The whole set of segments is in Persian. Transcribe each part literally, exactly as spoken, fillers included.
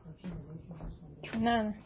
نه نه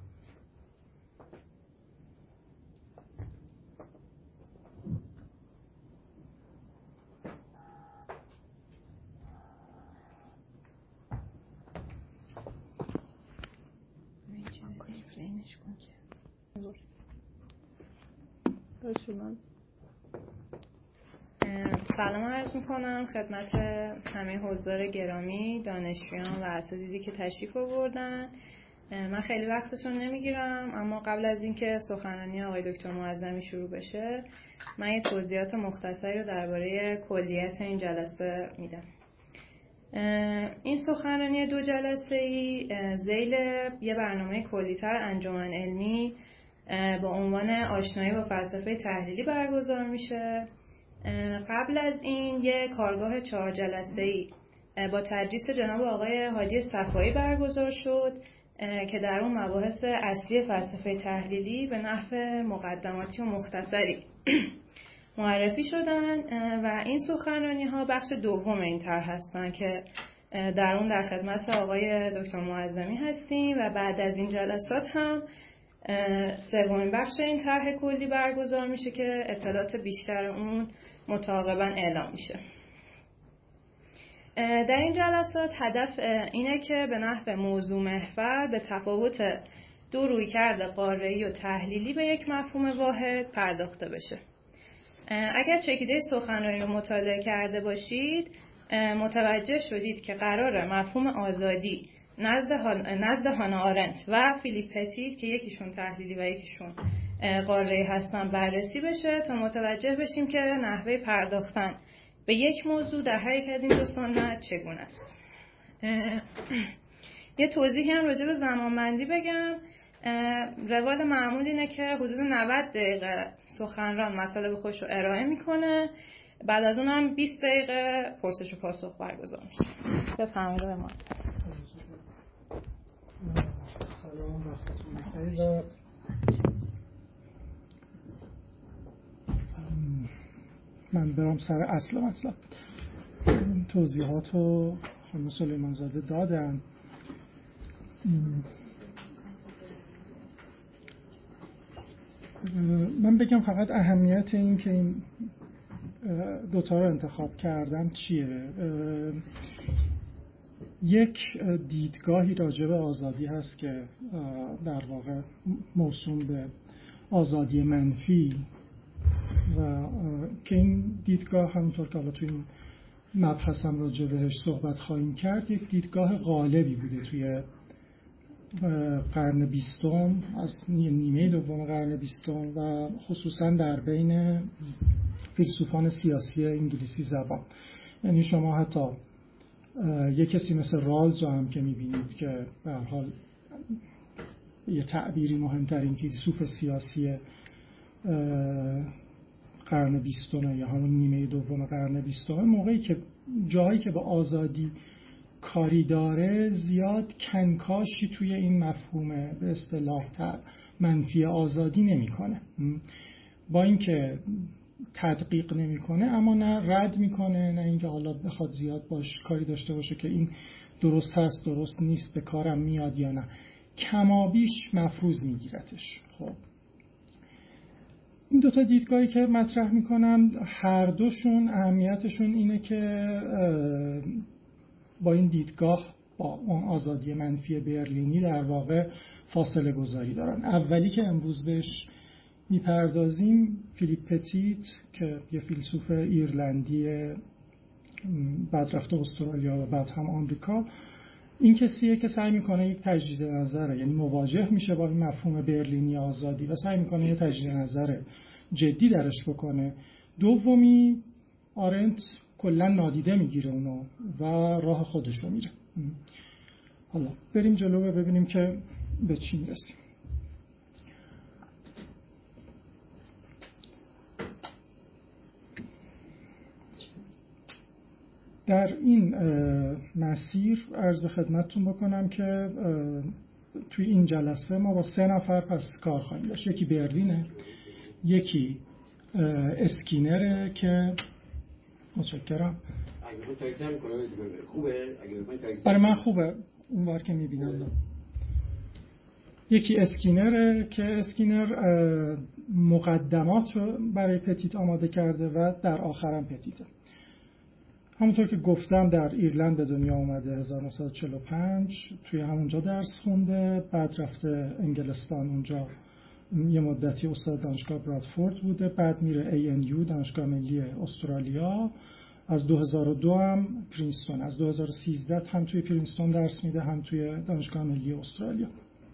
سلام عرض میکنم خدمت همه حضار گرامی، دانشجویان و اساتیدی که تشریف آوردن. من خیلی وقتتون نمیگیرم، اما قبل از اینکه سخنرانی آقای دکتر معظمی شروع بشه من یه توضیحات مختصری رو درباره کلیت این جلسه میدم. این سخنرانی دو جلسه‌ای ذیل یه برنامه کلی‌تر انجمن علمی با عنوان آشنایی با فلسفه تحلیلی برگزار میشه. قبل از این یه کارگاه چهار جلسه‌ای با تدریس جناب آقای هادی صفایی برگزار شد که در اون مباحث اصلی فلسفه تحلیلی به نحو مقدماتی و مختصری معرفی شدن و این سخنرانی ها بخش دوم این طرح هستن که در اون در خدمت آقای دکتر معظمی هستیم و بعد از این جلسات هم سومین بخش این طرح کلی برگزار میشه که اطلاعات بیشتر اون متعاقباً اعلام میشه. در این جلسات هدف اینه که به نحو موضوع محور به تفاوت دو رویکرد قاره‌ای و تحلیلی به یک مفهوم واحد پرداخته بشه. اگر چکیده سخنرانی رو مطالعه کرده باشید متوجه شدید که قراره مفهوم آزادی نزد نزد هانا آرنت و فیلیپ پتیت که یکیشون تحلیلی و یکیشون قاره‌ای هستن بررسی بشه تا متوجه بشیم که نحوه پرداختن به یک موضوع در هر یک از این دو سنت چگونه است. یه توضیحی هم راجع به زمانبندی بگم. روال معمول اینه که حدود نود دقیقه سخنران مطالب خودش رو ارائه میکنه، بعد از اون هم بیست دقیقه پرسش و پاسخ برگزار میشه. بفرمایید آقای معظمی. سلام، وقتتون بخیر. من برام سر اصل مطلب. توضیحات رو خانم سلیمان زاده دادن. من بگم فقط اهمیت این که این دوتا رو انتخاب کردم چیه. یک دیدگاهی راجع به آزادی هست که در واقع موسوم به آزادی منفی و که این دیدگاه همونطور که حالا توی این مبحث هم راجع بهش صحبت خواهیم کرد یک دیدگاه غالبی بوده توی قرن بیستم، از نیمه دوم قرن بیستم و خصوصا در بین فیلسوفان سیاسی انگلیسی زبان. یعنی شما حتی یک کسی مثل رالز رو هم که میبینید که به هر حال یه تعبیری مهمترین فیلسوف سیاسی قرن بیستم یا همون نیمه دوم قرن بیستم، موقعی که جایی که به آزادی کاری داره زیاد کنکاشی توی این مفهوم به اصطلاح منفی آزادی نمیکنه، با اینکه تدقیق نمیکنه اما نه رد میکنه نه اینکه حالا بخواد زیاد باش کاری داشته باشه که این درست هست درست نیست به کارم میاد یا نه، کمابیش مفروض میگیرتش. خب این دوتا دیدگاهی که مطرح میکنم هر دوشون اهمیتشون اینه که با این دیدگاه با اون آزادی منفی برلینی در واقع فاصله گذاری دارن. اولی که امروز بهش میپردازیم فیلیپ پتیت که یه فیلسوف ایرلندی بعد رفته استرالیا و بعد هم آمریکا، این کسیه که سعی میکنه یک تجدید نظره، یعنی مواجه میشه با این مفهوم برلینی آزادی و سعی میکنه یک تجدید نظر جدی درش بکنه. دومی آرنت کلا نادیده میگیره اونو و راه خودشو میره. حالا بریم جلو و ببینیم که به چی میرسیم. در این مسیر عرض به خدمتتون بکنم که توی این جلسه ما با سه نفر پس کار خواهیم داشت. یکی برلینه، یکی اسکینره که متشکرم اگه بخوام تایید کنم خوبه؟ اگه بخوام تایید برای من خوبه اون بار که میبینم. یکی اسکینره که اسکینر مقدمات رو برای پتیت آماده کرده و در آخرم پتیته. همونطور که گفتم در ایرلند به دنیا اومده هزار و نهصد و چهل و پنج، توی همونجا درس خونده، بعد رفته انگلستان، اونجا یه مدتی استاد دانشگاه برادفورد بوده، بعد میره ای ان یو دانشگاه ملی استرالیا، از دو هزار و دو هم پرینستون، از دو هزار و سیزده هم توی پرینستون درس میده هم توی دانشگاه ملی استرالیا.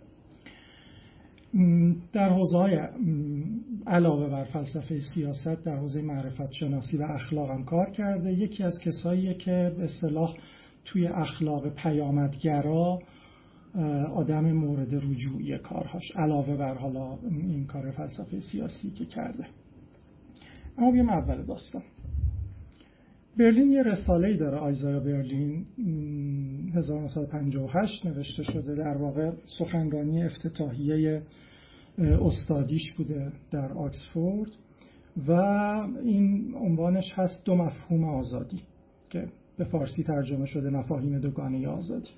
در حوزه‌های علاوه بر فلسفه سیاست در حوزه معرفت شناسی و اخلاق هم کار کرده. یکی از کساییه که به اصطلاح توی اخلاق پیامدگرا آدم مورد رجوعی کارهاش، علاوه بر حالا این کار فلسفه سیاسی که کرده. اما بیام اول داستان. برلین یه رساله‌ای داره، آیزایا برلین، هزار و نهصد و پنجاه و هشت نوشته شده، در واقع سخنرانی افتتاحیه استادیش بوده در آکسفورد و این عنوانش هست دو مفهوم آزادی که به فارسی ترجمه شده مفاهیم دوگانه آزادی.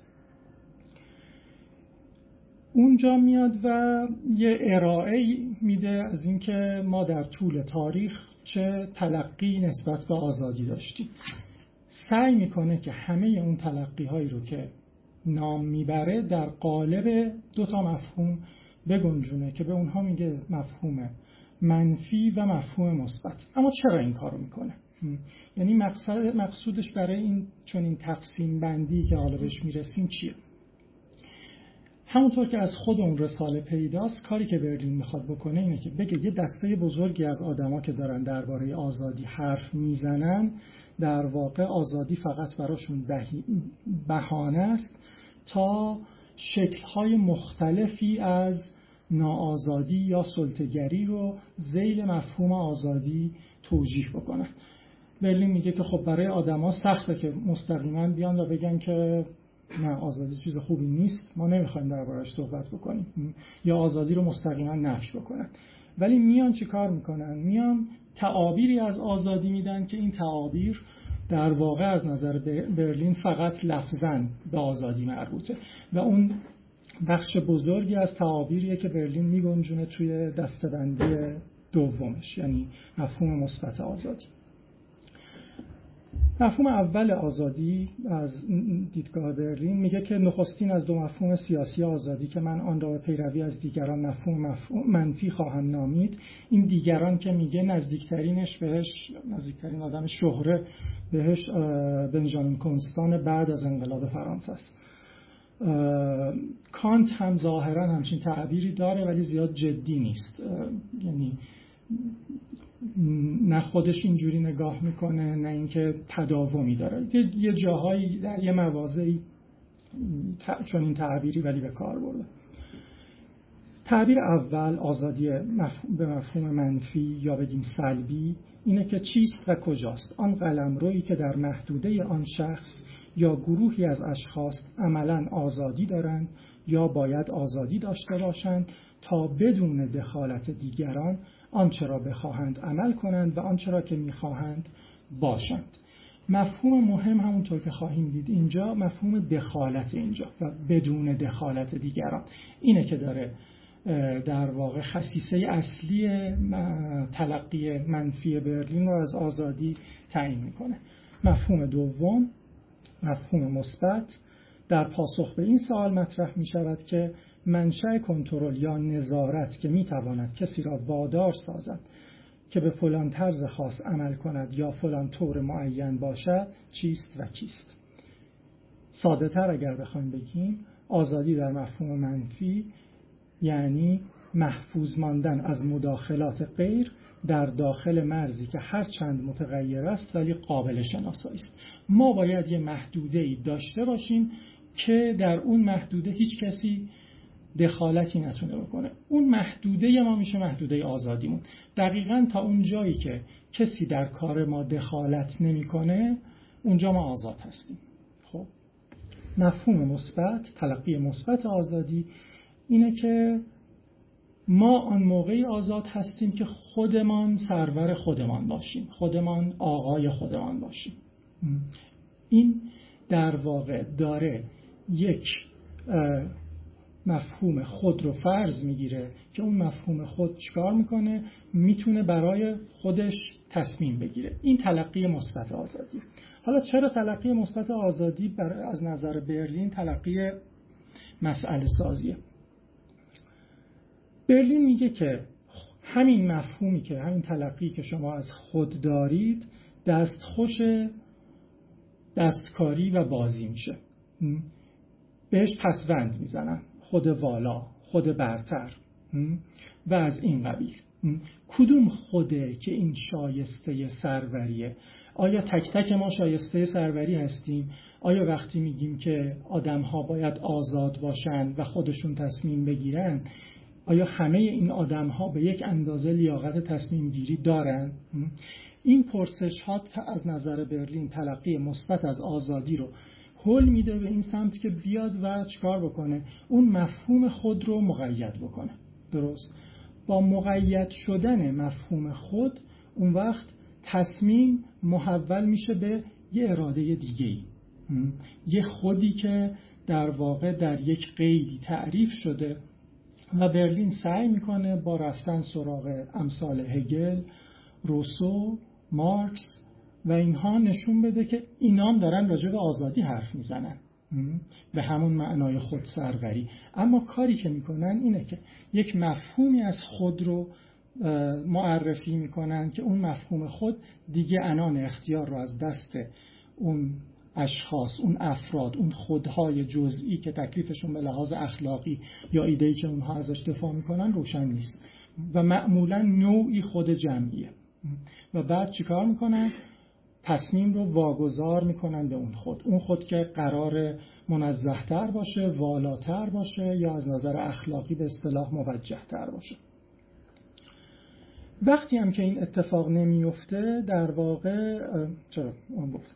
اونجا میاد و یه ارائه میده از اینکه ما در طول تاریخ چه تلقی نسبت به آزادی داشتیم. سعی میکنه که همه اون تلقی هایی رو که نام میبره در قالب دو تا مفهوم بگنجونه که به اونها میگه مفهوم منفی و مفهوم مثبت. اما چرا این کارو میکنه؟ یعنی مقصد مقصودش برای این چون این تقسیم بندی که حالا بهش میرسیم چیه؟ همونطور که از خود اون رساله پیداست، کاری که برلین میخواد بکنه اینه که بگه یه دسته بزرگی از آدما که دارن درباره آزادی حرف میزنن، در واقع آزادی فقط براشون بهانه است تا شکل‌های مختلفی از ناآزادی یا سلطه‌گری رو ذیل مفهوم آزادی توجیه بکنن. برلین میگه که خب برای آدما سخته که مستقیما بیان و بگن که نه آزادی چیز خوبی نیست، ما نمیخوایم دربارش صحبت بکنیم، یا آزادی رو مستقیما نفی بکنن. ولی میان چی کار میکنن؟ میان تعابیری از آزادی میدن که این تعابیر در واقع از نظر برلین فقط لفظاً به آزادی مربوطه و اون بخش بزرگی از تعابیریه که برلین میگنجونه توی دسته‌بندی دومش، یعنی مفهوم مثبت آزادی. مفهوم اول آزادی از دیدگاه برلین میگه که نخستین از دو مفهوم سیاسی آزادی که من آن را به پیروی از دیگران مفهوم, مفهوم منفی خواهم نامید، این دیگران که میگه نزدیکترینش بهش، نزدیکترین آدم شهره بهش بنجامین کنستان بعد از انقلاب فرانسه است. کانت هم ظاهرا همچین تعبیری داره ولی زیاد جدی نیست، یعنی نه خودش اینجوری نگاه میکنه نه اینکه تداومی داره. یه جاهایی در یه مواضعی چون این تعبیری ولی به کار برده. تعبیر اول، آزادی مفهوم به مفهوم منفی یا بگیم سلبی، اینه که چیست و کجاست آن قلمرویی که در محدوده آن شخص یا گروهی از اشخاص عملاً آزادی دارند یا باید آزادی داشته باشند تا بدون دخالت دیگران آنچه را بخواهند عمل کنند و آنچه را که میخواهند باشند. مفهوم مهم همونطور که خواهیم دید اینجا مفهوم دخالت اینجا و بدون دخالت دیگران اینه که داره در واقع خصیصه اصلی تلقی منفی برلین رو از آزادی تعیین میکنه. مفهوم دوم، مفهوم مثبت، در پاسخ به این سوال مطرح می شود که منشأ کنترل یا نظارت که می تواند کسی را وادار سازد که به فلان طرز خاص عمل کند یا فلان طور معین باشد چیست و کیست. ساده تر اگر بخوایم بگیم، آزادی در مفهوم منفی یعنی محفوظ ماندن از مداخلات غیر در داخل مرزی که هر چند متغیر است ولی قابل شناسایی است. ما باید یه محدوده‌ای داشته باشیم که در اون محدوده هیچ کسی دخالتی نتونه بکنه. اون محدوده ما میشه محدوده آزادیمون. دقیقاً تا اون جایی که کسی در کار ما دخالت نمیکنه اونجا ما آزاد هستیم. خب مفهوم مثبت، تلقی مثبت آزادی اینه که ما آن موقعی آزاد هستیم که خودمان سرور خودمان باشیم، خودمان آقای خودمان باشیم. این در واقع داره یک مفهوم خود رو فرض میگیره که اون مفهوم خود چیکار میکنه؟ میتونه برای خودش تصمیم بگیره. این تلقی مثبت آزادی. حالا چرا تلقی مثبت آزادی از نظر برلین تلقی مسئله سازیه؟ برلین میگه که همین مفهومی که همین تلقی که شما از خود دارید دستخوش دستکاری و بازی میشه. بهش پسوند میزنن، خود والا، خود برتر و از این قبیل. کدوم خوده که این شایسته سروریه؟ آیا تک تک ما شایسته سروری هستیم؟ آیا وقتی میگیم که آدم‌ها باید آزاد باشن و خودشون تصمیم بگیرن، آیا همه این آدم‌ها به یک اندازه لیاقت تصمیم گیری دارن؟ این پرسش ها از نظر برلین تلقی مثبت از آزادی رو هل میده به این سمت که بیاد و چکار بکنه؟ اون مفهوم خود رو مقید بکنه. درست؟ با مقید شدن مفهوم خود اون وقت تصمیم محول میشه به یه اراده دیگه‌ای، یه خودی که در واقع در یک قیدی تعریف شده و برلین سعی میکنه با رفتن سراغ امثال هگل، روسو، مارکس و اینها نشون بده که اینام دارن راجع به آزادی حرف میزنن به همون معنای خودسروری، اما کاری که میکنن اینه که یک مفهومی از خود رو معرفی میکنن که اون مفهوم خود دیگه عنان اختیار رو از دست اون اشخاص، اون افراد، اون خودهای جزئی که تکلیفشون به لحاظ اخلاقی یا ایده‌ای که اونها ازش دفاع میکنن روشن نیست و معمولا نوعی خود جمعیه. و بعد چیکار میکنن؟ تصمیم رو واگذار میکنن به اون خود، اون خود که قرار منزه‌تر باشه، والاتر باشه یا از نظر اخلاقی به اصطلاح موجه‌تر باشه. وقتی هم که این اتفاق نمیفته در واقع چرا اون گفت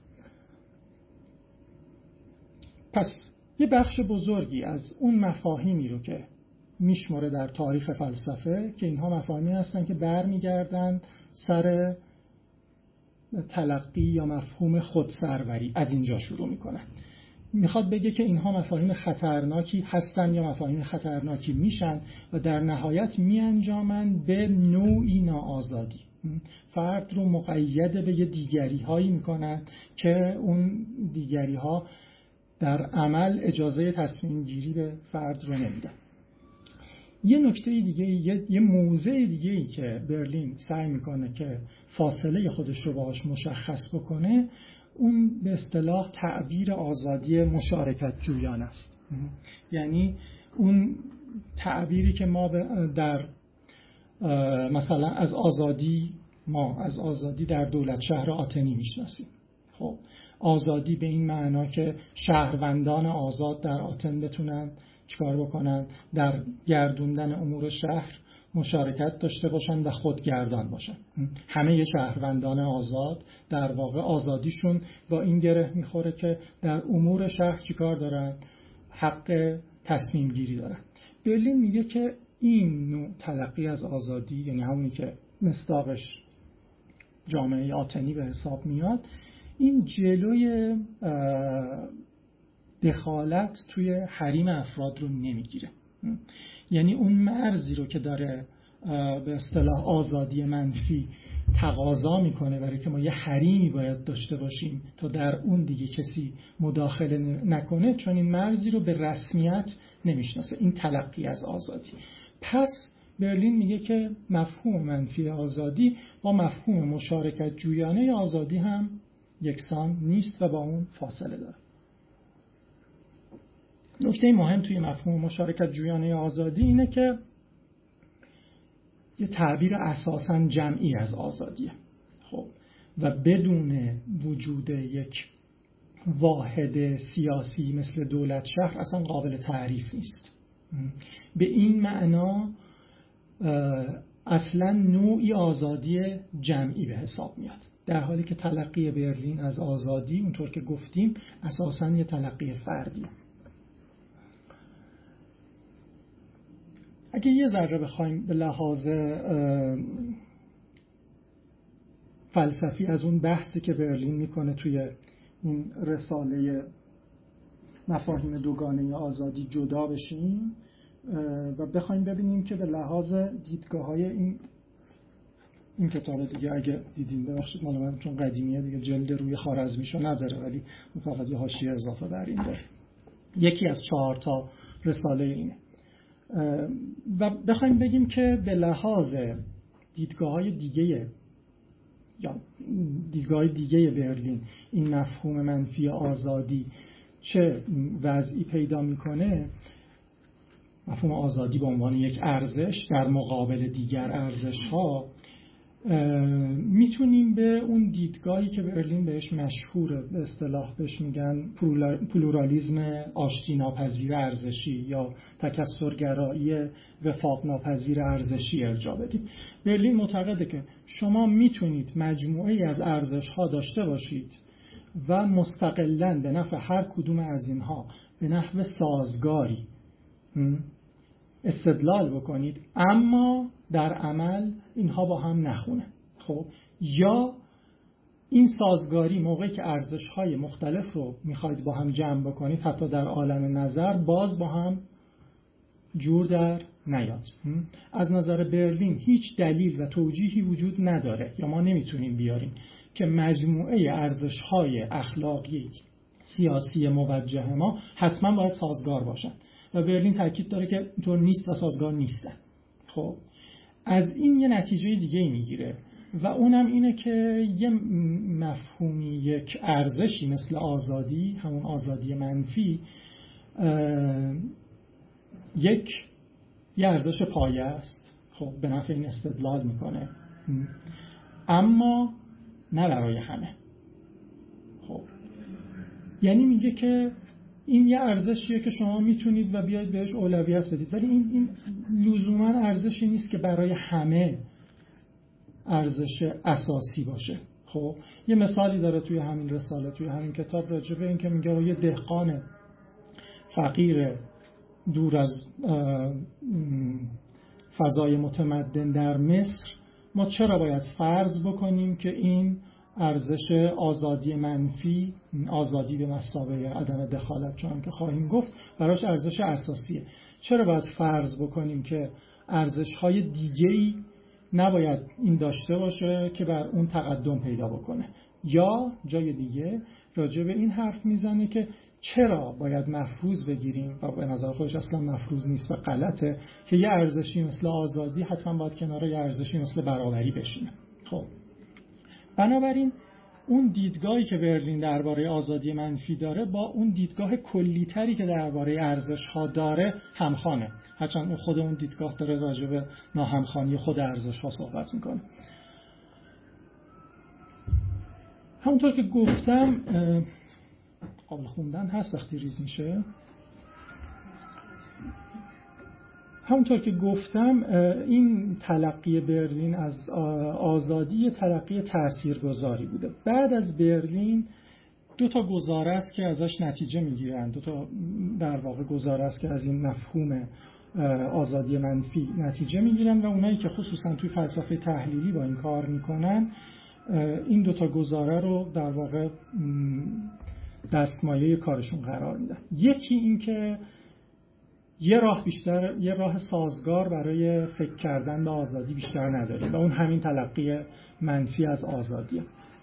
پس یه بخش بزرگی از اون مفاهیمی رو که میشماره در تاریخ فلسفه که اینها مفاهیمی هستن که برمیگردن سر تلقی یا مفهوم خودسروری، از اینجا شروع میکنن. میخواد بگه که اینها مفاهیم خطرناکی هستن یا مفاهیم خطرناکی میشن و در نهایت میانجامن به نوعی ناآزادی. فرد رو مقید به یه دیگری هایی میکنن که اون دیگری ها در عمل اجازه تصمیم گیری به فرد رو نمیدن. یه نکته دیگه، یه, یه موضع دیگه ای که برلین سعی میکنه که فاصله خودش رو باهاش مشخص بکنه، اون به اصطلاح تعبیر آزادی مشارکت جویان است. یعنی اون تعبیری که ما در مثلا از آزادی ما از آزادی در دولت شهر آتنی میشناسیم. خب آزادی به این معنا که شهروندان آزاد در آتن بتونن چیکار بکنن؟ در گردوندن امور شهر مشارکت داشته باشن و خودگردان باشن. همه شهروندان آزاد در واقع آزادیشون با این گره میخوره که در امور شهر چیکار دارن؟ حق تصمیم گیری دارن. برلین میگه که این نوع تلقی از آزادی، یعنی همونی که مصداقش جامعه آتنی به حساب میاد، این جلوی دخالت توی حریم افراد رو نمیگیره. یعنی اون مرزی رو که داره به اصطلاح آزادی منفی تقاضا میکنه برای که ما یه حریمی باید داشته باشیم تا در اون دیگه کسی مداخله نکنه، چون این مرزی رو به رسمیت نمیشناسه. این تلقی از آزادی. پس برلین میگه که مفهوم منفی آزادی با مفهوم مشارکت جویانه آزادی هم یکسان نیست و با اون فاصله داره. نکته مهم توی مفهوم مشارکت جویانه آزادی اینه که یه تعبیر اساساً جمعی از آزادیه. خب و بدون وجود یک واحد سیاسی مثل دولت شهر اصلا قابل تعریف نیست. به این معنا اصلا نوعی آزادی جمعی به حساب میاد، در حالی که تلقی برلین از آزادی اونطور که گفتیم اساساً یه تلقی فردیه. اگه یه ذره بخوایم به لحاظ فلسفی از اون بحثی که برلین میکنه توی این رساله مفاهیم دوگانه آزادی جدا بشیم و بخوایم ببینیم که به لحاظ دیدگاه‌های این این کتاب دیگه اگه دیدین، ببخشید مال من چون قدیمیه دیگه جلد روی خوارزمیشو نداره، ولی فقط یه حاشیه اضافه بر این داره. یکی از چهار تا رساله اینه و بخوایم بگیم که به لحاظ دیدگاه‌های دیگه یا دیدگاه دیگه برلین این مفهوم منفی آزادی چه وضعی پیدا میکنه، مفهوم آزادی به عنوان یک ارزش در مقابل دیگر ارزش‌ها، میتونیم به اون دیدگاهی که برلین بهش مشهوره، به اصطلاح بهش میگن پلورالیسم آشتی ناپذیر ارزشی یا تکثرگرایی وفاق ناپذیر ارزشی ارجاع بدیم. برلین معتقده که شما میتونید مجموعه‌ای از ارزش‌ها داشته باشید و مستقلاً به نفع هر کدوم از اینها به نحو سازگاری استدلال بکنید، اما در عمل اینها با هم نخونه. خب یا این سازگاری موقعی که ارزش‌های مختلف رو میخواید با هم جمع بکنید، حتی در عالم نظر، باز با هم جور در نیاد. از نظر برلین هیچ دلیل و توجیهی وجود نداره یا ما نمیتونیم بیاریم که مجموعه ارزش‌های اخلاقی سیاسی موجه ما حتما باید سازگار باشن و برلین تاکید داره که اینطور نیست و سازگار نیستن. خب از این یه نتیجه دیگه ای میگیره و اونم اینه که یه مفهومی، یک ارزشی مثل آزادی، همون آزادی منفی، یک یه ارزش پایه است. خب به نفع این استدلال میکنه، اما نه برای همه. خب یعنی میگه که این یه ارزشیه که شما میتونید و بیاید بهش اولویت بدید، ولی این این لزوما ارزشی نیست که برای همه ارزش اساسی باشه. خب یه مثالی داره توی همین رساله، توی همین کتاب، راجع به این که میگه یه دهقان فقیر دور از فضای متمدن در مصر، ما چرا باید فرض بکنیم که این ارزش آزادی منفی، آزادی به مثابه عدم دخالت، چون که خواهیم گفت، براش ارزش اساسیه. چرا باید فرض بکنیم که ارزش‌های دیگه‌ای نباید این داشته باشه که بر اون تقدم پیدا بکنه؟ یا جای دیگه راجع به این حرف میزنه که چرا باید مفروض بگیریم و به نظر خودش اصلا مفروض نیست و غلطه که یه ارزشی مثل آزادی حتما باید کنار یه ارزشی مثل برابری بشینه. خب بنابراین اون دیدگاهی که برلین درباره آزادی منفی داره با اون دیدگاه کلی‌تری که درباره ارزش‌ها داره همخوانه، هرچند اون خود اون دیدگاه داره راجع به ناهمخوانی خود ارزش‌ها صحبت میکنه. همونطور که گفتم قابل خوندن هست وقتی ریز میشه. همونطور که گفتم این تلقی برلین از آزادی تلقی تاثیرگذاری بوده. بعد از برلین دو تا گزاره است که ازش نتیجه میگیرن، دو تا در واقع گزاره است که از این مفهوم آزادی منفی نتیجه میگیرن و اونایی که خصوصا توی فلسفه تحلیلی با این کار میکنن این دو تا گزاره رو در واقع دستمایه کارشون قرار میدن. یکی این که یه راه بیشتر، یه راه سازگار برای فکر کردن به آزادی بیشتر نداریم و اون همین تلقی منفی از آزادیه.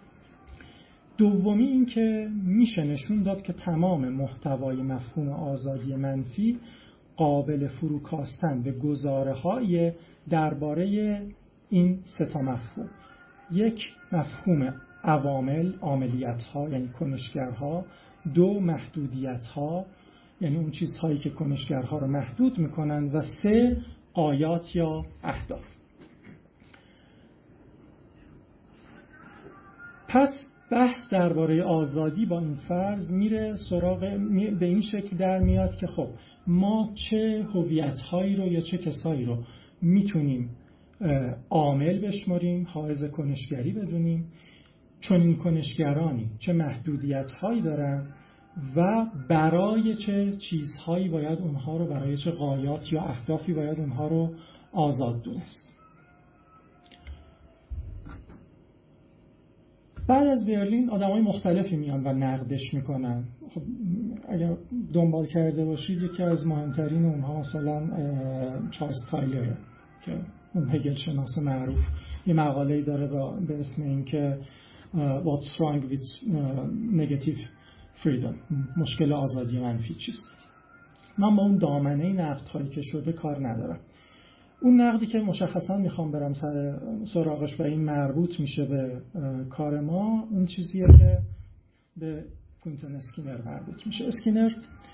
دومی این که میشه نشون داد که تمام محتوای مفهوم آزادی منفی قابل فروکاستن به گزاره‌های درباره این سه تا مفهوم. یک، مفهوم عوامل، عاملیت‌ها یعنی کنشگرها. دو، محدودیت‌ها یعنی اون چیزهایی که کنشگرها رو محدود میکنن. و سه، غایات یا اهداف. پس بحث درباره آزادی با این فرض میره سراغ به این شکل در میاد که خب ما چه هویت‌هایی رو یا چه کسایی رو میتونیم عامل بشماریم، حائز کنشگری بدونیم، چون این کنشگرانی چه محدودیت‌هایی دارن و برای چه چیزهایی باید اونها رو، برای چه غایات یا اهدافی باید اونها رو آزاد دونست. بعد از برلین آدمای مختلفی میان و نقدش میکنن. خب اگر دنبال کرده باشید یکی از مهمترین اونها مثلا چارلز تایلره که اون هگل شناس معروف یه مقاله‌ای داره به اسم این که What's wrong with negative freedom، مشکل آزادی منفی چیست. من با اون دامنه نقدهایی که شده کار ندارم. اون نقدی که مشخصا میخوام برم سر سراغش و این مربوط میشه به کار ما، اون چیزیه که به کوینتن اسکینر مربوط میشه. اسکینر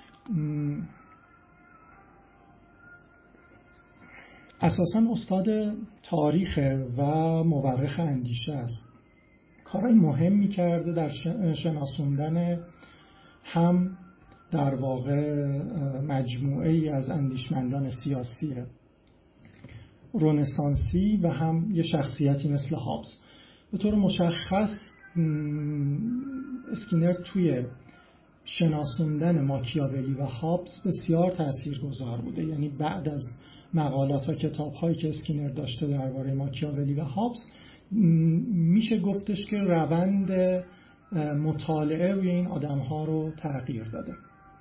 اساساً استاد تاریخ و مورخ اندیشه است. کارهای مهمی کرده در شناسوندن هم در واقع مجموعه ای از اندیشمندان سیاسی رنسانسی و هم یه شخصیتی مثل هابز. به طور مشخص اسکینر توی شناسوندن ماکیاولی و هابز بسیار تاثیرگذار بوده. یعنی بعد از مقالات و کتاب‌هایی که اسکینر داشته درباره ماکیاولی و هابز، میشه گفتش که روند مطالعه روی این آدم‌ها رو تغییر داده.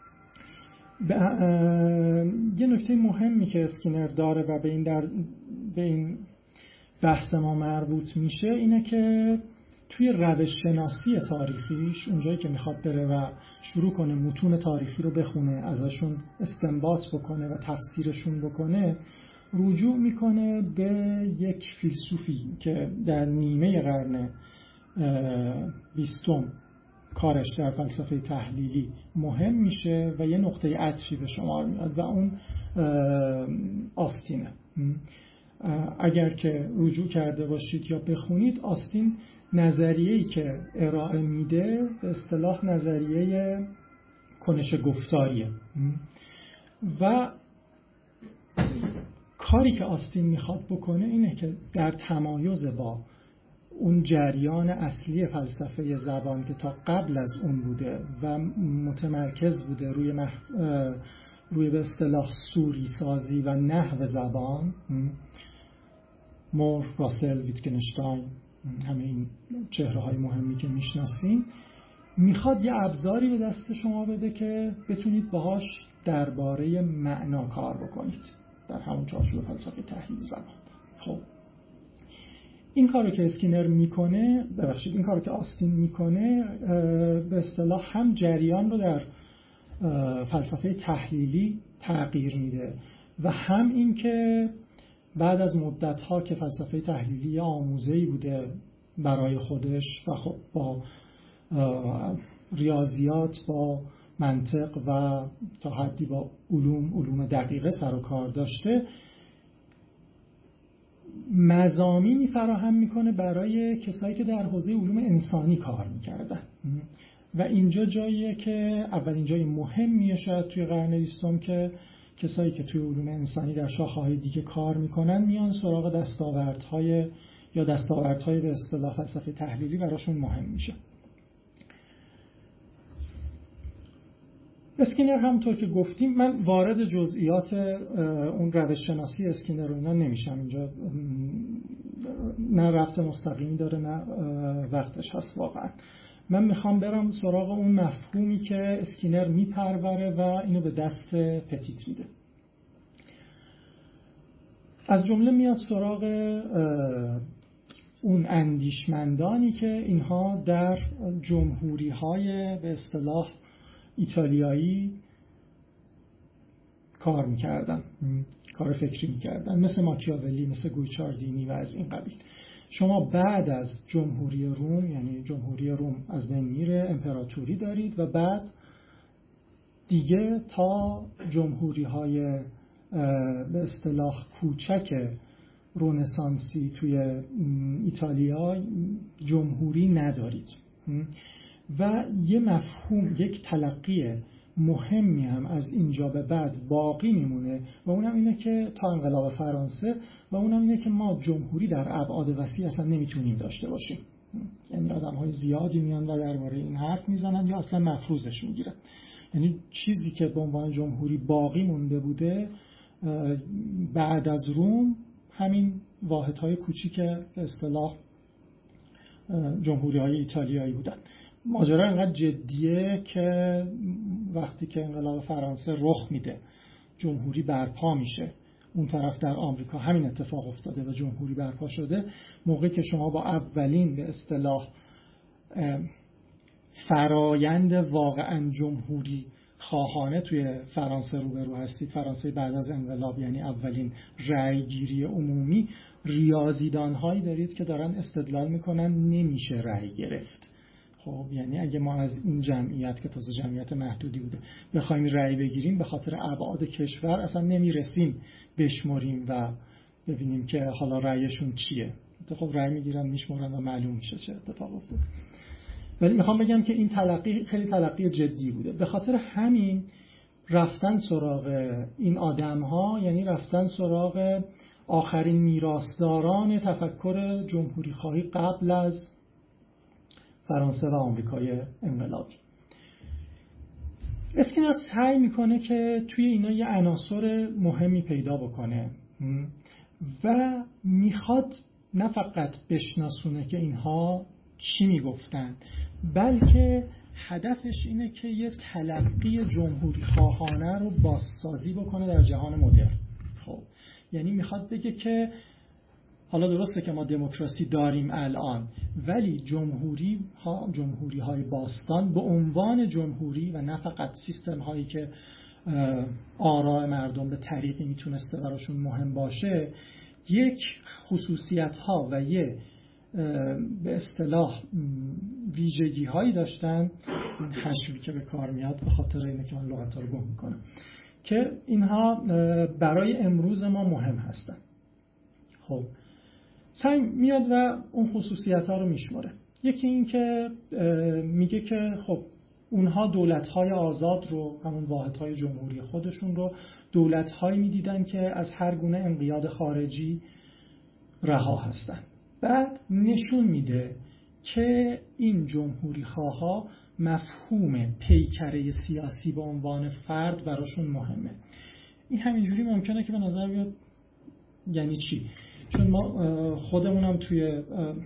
یه نکته مهمی که اسکینر داره و به این در به این بحث ما مربوط میشه اینه که توی روش شناسی تاریخیش، اونجایی که میخواد بره و شروع کنه متون تاریخی رو بخونه، ازشون استنباط بکنه و تفسیرشون بکنه، رجوع میکنه به یک فیلسوفی که در نیمه قرن بیستم کارش در فلسفه تحلیلی مهم میشه و یه نقطه عطفی به شمار میاد و اون آستینه. اگر که رجوع کرده باشید یا بخونید، آستین نظریه‌ای که ارائه میده به اصطلاح نظریه کنش گفتاریه و کاری که آستین میخواد بکنه اینه که در تمایز با اون جریان اصلی فلسفه زبان که تا قبل از اون بوده و متمرکز بوده روی مح... روی به اصطلاح سوری سازی و نحو زبان، مور، راسل، ویتگنشتاین، همه این چهره های مهمی که میشناسیم، میخواد یه ابزاری به دست شما بده که بتونید باهاش درباره معنا کار بکنید در همون چارچوب فلسفه تحلیل زبان. خب این کارو که اسکینر میکنه، ببخشید این کارو که آستین میکنه، به اصطلاح هم جریان رو در فلسفه تحلیلی تغییر میده و هم این که بعد از مدت‌ها که فلسفه تحلیلی آموزه‌ای بوده برای خودش و خب با ریاضیات، با منطق و تا حدی با علوم علوم دقیقه سر و کار داشته، مضامینی فراهم میکنه برای کسایی که در حوزه علوم انسانی کار میکردن و اینجا جاییه که اولین جای مهمیه شاید توی قرن بیستم که کسایی که توی علوم انسانی در شاخه‌های دیگه کار میکنن میان سراغ دستاوردهای یا دستاوردهای به اصطلاح فلسفه تحلیلی براشون مهم میشه. اسکینر همونطور که گفتیم، من وارد جزئیات اون روش شناسی اسکینر رو اینا نمیشم، اینجا نه ربط مستقیمی داره نه وقتش هست واقعا. من میخوام برم سراغ اون مفهومی که اسکینر میپروره و اینو به دست پتیت میده. از جمله میاد سراغ اون اندیشمندانی که اینها در جمهوری‌های به اصطلاح ایتالیایی کار میکردن، کار فکری میکردن، مثل ماکیاولی، مثل گویچاردینی و از این قبیل. شما بعد از جمهوری روم، یعنی جمهوری روم از بین میره، امپراتوری دارید و بعد دیگه تا جمهوری های به اصطلاح کوچک رنسانسی توی ایتالیا جمهوری ندارید و یه مفهوم، یک تلقی مهمی هم از اینجا به بعد باقی میمونه و اونم اینه که تا انقلاب فرانسه و اونم اینه که ما جمهوری در ابعاد وسیع اصلا نمیتونیم داشته باشیم. یعنی آدم های زیادی میان و درباره این حرف میزنن یا اصلا مفروضش میگیرن. یعنی چیزی که به عنوان جمهوری باقی مونده بوده بعد از روم همین واحدهای کوچیک به اصطلاح جمهوری های ایتالیایی بودن. ماجرا اینقدر جدیه که وقتی که انقلاب فرانسه رخ میده، جمهوری برپا میشه، اون طرف در آمریکا همین اتفاق افتاده و جمهوری برپا شده، موقعی که شما با اولین به اصطلاح فرایند واقعا جمهوری خواهانه توی فرانسه روبرو هستید، فرانسه بعد از انقلاب، یعنی اولین رأی گیری عمومی، ریاضیدان هایی دارید که دارن استدلال میکنن نمیشه رأی گرفت. خب یعنی اگه ما از این جمعیت که تازه جمعیت محدودی بوده بخوایم رأی بگیریم، به خاطر ابعاد کشور اصلا نمیرسیم بشمریم و ببینیم که حالا رأیشون چیه. خب رأی میگیرن، میشمرن و معلوم میشه چه اتفاق افتاد. ولی میخوام بگم که این تلقی خیلی تلقی جدی بوده. به خاطر همین رفتن سراغ این آدم‌ها، یعنی رفتن سراغ آخرین میراثداران تفکر جمهوری خواهی قبل از فرانسه و آمریکای انقلابی. اسکینر سعی میکنه که توی اینا یه عناصر مهمی پیدا بکنه و میخواد نه فقط بشناسونه که اینها چی میگفتن، بلکه هدفش اینه که یه تلقی جمهوری خواهانه رو بازسازی بکنه در جهان مدرن. خب یعنی میخواد بگه که حالا درسته که ما دموکراسی داریم الان، ولی جمهوری ها، جمهوری های باستان به عنوان جمهوری و نه فقط سیستم هایی که آراء مردم به طریقی میتونسته براشون مهم باشه، یک خصوصیت ها و یه به اصطلاح ویژگی هایی داشتن، این حشوی که به کار میاد به خاطر اینه که من لغت ها رو گم میکنم، که اینها برای امروز ما مهم هستن. خب سعی میاد و اون خصوصیت ها رو میشماره. یکی این که میگه که خب اونها دولت های آزاد رو، همون واحد های جمهوری خودشون رو، دولت هایی میدیدن که از هر گونه انقیاد خارجی رها هستن. بعد نشون میده که این جمهوری خواها مفهوم پیکره سیاسی به عنوان فرد براشون مهمه. این همینجوری ممکنه که به نظر بیاد یعنی چی؟ چون ما خودمونم توی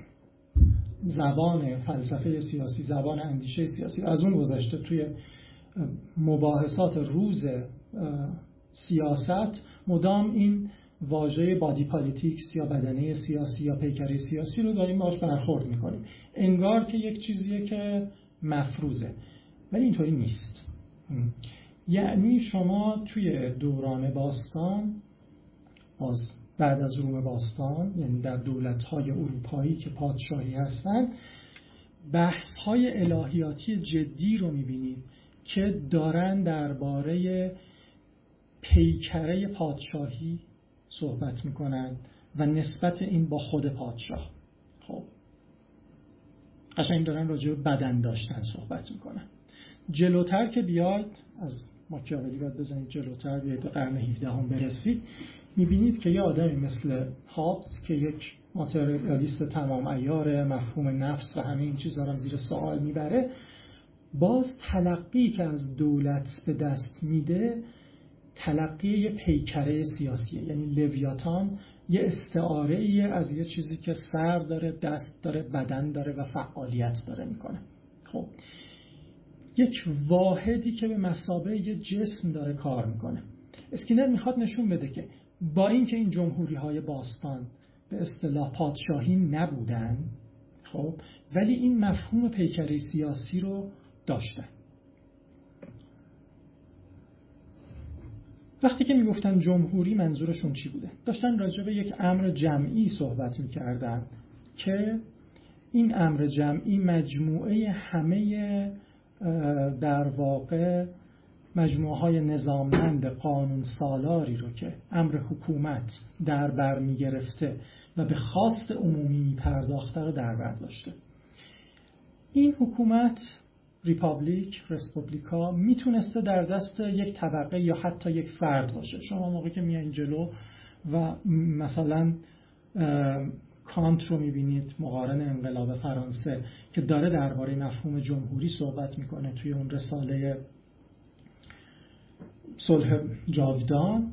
زبان فلسفه سیاسی، زبان اندیشه سیاسی، از اون گذشته توی مباحثات روز سیاست مدام این واژه بادی پالیتیکس یا بدنه سیاسی یا پیکره سیاسی رو داریم باهاش برخورد میکنیم، انگار که یک چیزیه که مفروضه، ولی اینطوری نیست. یعنی شما توی دوران باستان، باز بعد از روم باستان، یعنی در دولت‌های اروپایی که پادشاهی هستن، بحث‌های الهیاتی جدی رو می‌بینید که دارن درباره پیکره پادشاهی صحبت می‌کنن و نسبت این با خود پادشاه. خب قشنگ دارن راجع به بدن داشتن صحبت می‌کنن. جلوتر که بیاید، از ماکیاولی باید بزنید جلوتر، بیاید به قرن هفدهم برسید، میبینید که یه آدمی مثل هابز که یک ماتریالیست تمام عیار، مفهوم نفس و همه این چیزا رو زیر سوال میبره، باز تلقی که از دولت به دست میده تلقی یه پیکره سیاسیه. یعنی لویاتان یه استعاره ایه از یه چیزی که سر داره، دست داره، بدن داره و فعالیت داره میکنه. خب یک واحدی که به مثابه یه جسم داره کار میکنه. اسکینر میخواد نشون بده که با اینکه این جمهوری های باستان به اصطلاح پادشاهی نبودن، خب ولی این مفهوم پیکره سیاسی رو داشتن. وقتی که میگفتن جمهوری منظورشون چی بوده؟ داشتن راجع به یک امر جمعی صحبت میکردن که این امر جمعی مجموعه همه در واقع مجموعه های نظاممند قانون سالاری رو که امر حکومت در بر می گرفته و به خواست عمومی می پرداخته رو در بر داشته. این حکومت، ریپابلیک، رسپوبلیکا، میتونسته در دست یک طبقه یا حتی یک فرد باشه. شما موقعی که میایین جلو و مثلا کانت رو میبینید مقارن انقلاب فرانسه که داره درباره مفهوم جمهوری صحبت میکنه توی اون رساله صلح جاودان،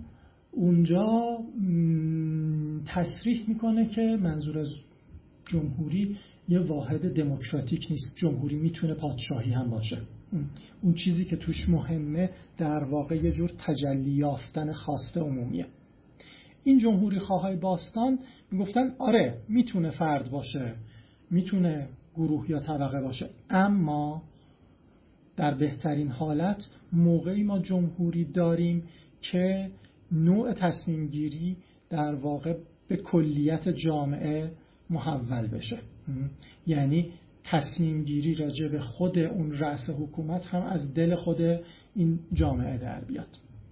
اونجا تصریح میکنه که منظور از جمهوری یه واحد دموکراتیک نیست. جمهوری میتونه پادشاهی هم باشه. اون چیزی که توش مهمه در واقع یه جور تجلی یافتن خواسته عمومیه. این جمهوری خواهای باستان میگفتن آره میتونه فرد باشه، میتونه گروه یا طبقه باشه، اما در بهترین حالت موقعی ما جمهوری داریم که نوع تصمیم گیری در واقع به کلیت جامعه محول بشه. یعنی تصمیم گیری راجع به خود اون رأس حکومت هم از دل خود این جامعه در بیاد.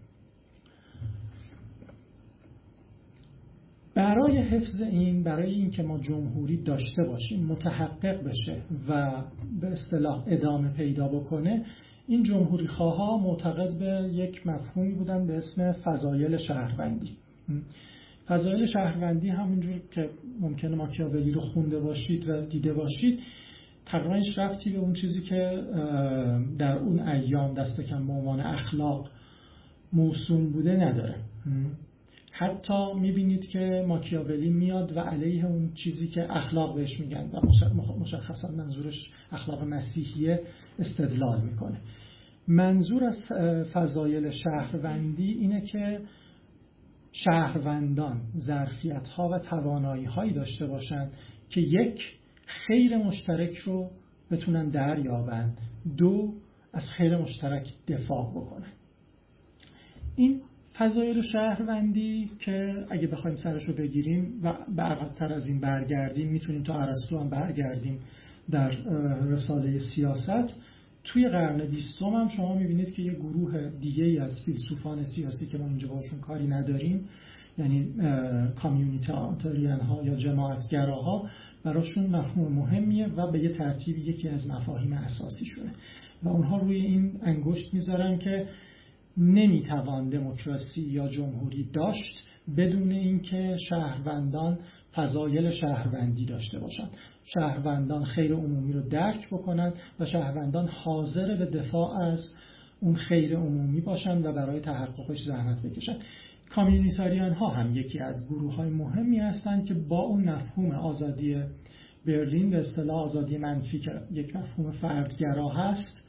برای حفظ این، برای این که ما جمهوری داشته باشیم، متحقق بشه و به اصطلاح ادامه پیدا بکنه، این جمهوری خواها معتقد به یک مفهومی بودن به اسم فضایل شهروندی. فضایل شهروندی همونجور که ممکنه ماکیاولی رو خونده باشید و دیده باشید، تقریبا هیچ ربطی به اون چیزی که در اون ایام دست کم به عنوان اخلاق موسوم بوده نداره. حتی میبینید که ماکیاولی میاد و علیه اون چیزی که اخلاق بهش میگن و مشخصا منظورش اخلاق مسیحیه استدلال میکنه. منظور از فضایل شهروندی اینه که شهروندان ظرفیت‌ها و توانایی‌هایی داشته باشند که یک، خیر مشترک رو بتونن دریابند، دو، از خیر مشترک دفاع بکنن. این فضایل شهروندی که اگه بخوایم سرش رو بگیریم و به عقب‌تر از این برگردیم، میتونیم تا ارسطو هم برگردیم در رساله سیاست. توی قرن بیستم هم شما میبینید که یه گروه دیگه ای از فیلسوفان سیاسی که ما اینجا باشون کاری نداریم، یعنی کامیونیتاریان ها یا جماعتگراها، براشون مفهوم مهمیه و به یه ترتیب یکی از مفاهیم اساسی شونه و اونها روی این انگشت میذارن که نمیتوان دموکراسی یا جمهوری داشت بدون اینکه شهروندان فضایل شهروندی داشته باشند، شهروندان خیر عمومی رو درک بکنند و شهروندان حاضر به دفاع از اون خیر عمومی باشند و برای تحققش زحمت بکشند. کامیونیتاریان ها هم یکی از گروه های مهمی هستند که با اون مفهوم آزادی برلین، به اصطلاح آزادی منفی که یک مفهوم فردگرا هست،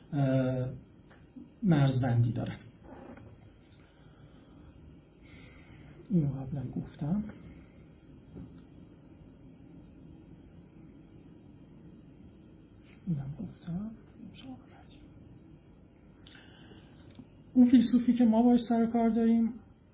مرزبندی دارن. اینو قبلا گفتم. اینم گفتم. اون فیلسوفی که ما باش سر کار داریم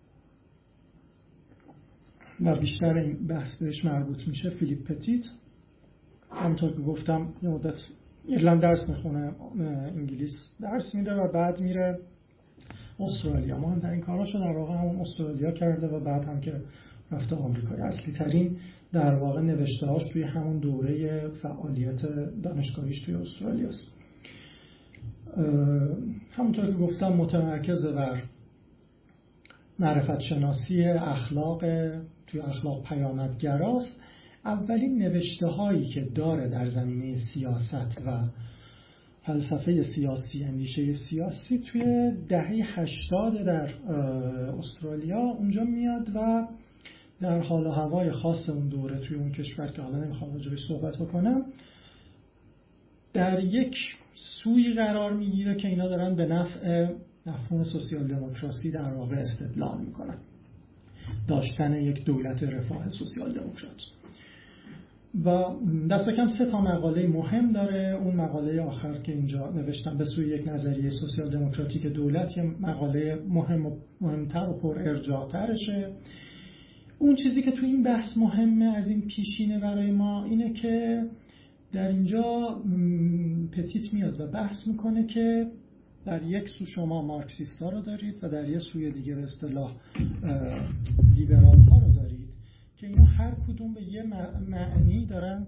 و بیشتر این بحث بهش مربوط میشه، فیلیپ پتیت. همونطور که گفتم یه مدت ایرلند درس میخونه، انگلیس درس میده و بعد میره استرالیا. مهمترین کاراشو در واقع همون استرالیا کرده و بعد هم که رفته آمریکا. اصلی ترین در واقع نوشته‌هاش توی همون دوره فعالیت دانشگاهیش توی استرالیا است. همونطور که گفتم متمرکز بر معرفت شناسی اخلاق، توی اخلاق پیامدگراست. اولین نوشته هایی که داره در زمینه سیاست و فلسفه سیاسی، اندیشه سیاسی، توی دهه هشتاد در استرالیا اونجا میاد و در حال و هوای خاص اون دوره توی اون کشور که حالا نمیخوام راجعش صحبت بکنم، در یک سوی قرار میگیره که اینا دارن به نفع مفهوم سوسیال دموکراسی در واقع استدلال میکنن، داشتن یک دولت رفاه سوسیال دموکرات. و دست کم سه تا مقاله مهم داره. اون مقاله آخر که اینجا نوشتم، به سوی یک نظریه سوسیال دموکراتیک دولت، یه مقاله مهم و مهمتر و پر ارجاع ترشه. اون چیزی که تو این بحث مهمه از این پیشینه برای ما اینه که در اینجا پتیت میاد و بحث میکنه که در یک سو شما مارکسیستا رو دارید و در یک سوی دیگه به اصطلاح لیبرال ها رو دارید که اینا هر کدوم به یه معنی دارن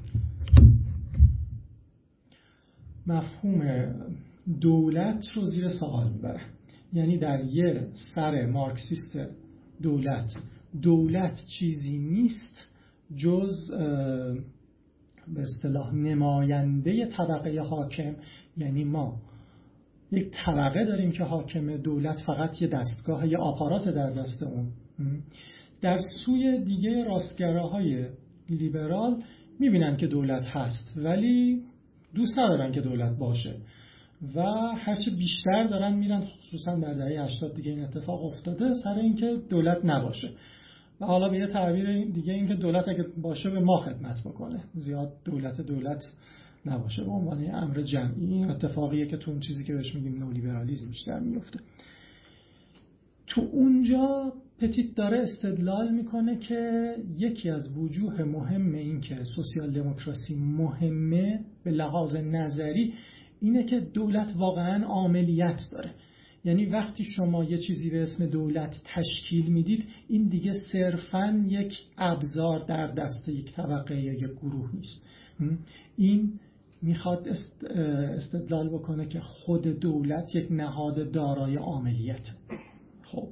مفهوم دولت رو زیر سوال میبرن. یعنی در یه سر مارکسیست دولت، دولت چیزی نیست جز به اصطلاح نماینده طبقه حاکم. یعنی ما یک طبقه داریم که حاکم، دولت فقط یه دستگاه، یه آپارات در دست اون. در سوی دیگه راستگراهای لیبرال میبینن که دولت هست ولی دوست ندارن که دولت باشه و هرچه بیشتر دارن میرن، خصوصا در دهه هشتاد دیگه این اتفاق افتاده، سر اینکه دولت نباشه. و حالا به یه تعبیر دیگه اینکه دولت اگه باشه به ما خدمت بکنه، زیاد دولت دولت نباشه به عنوان امر جمعی. این اتفاقیه که تو اون چیزی که بهش میگیم نولیبرالیسم بیشتر میفته. تو اونجا پتیت داره استدلال میکنه که یکی از وجوه مهم این که سوسیال دموکراسی مهمه به لحاظ نظری اینه که دولت واقعا عاملیت داره. یعنی وقتی شما یه چیزی به اسم دولت تشکیل میدید، این دیگه صرفاً یک ابزار در دست یک طبقه یا یک گروه نیست. این میخواد استدلال بکنه که خود دولت یک نهاد دارای عاملیت. خب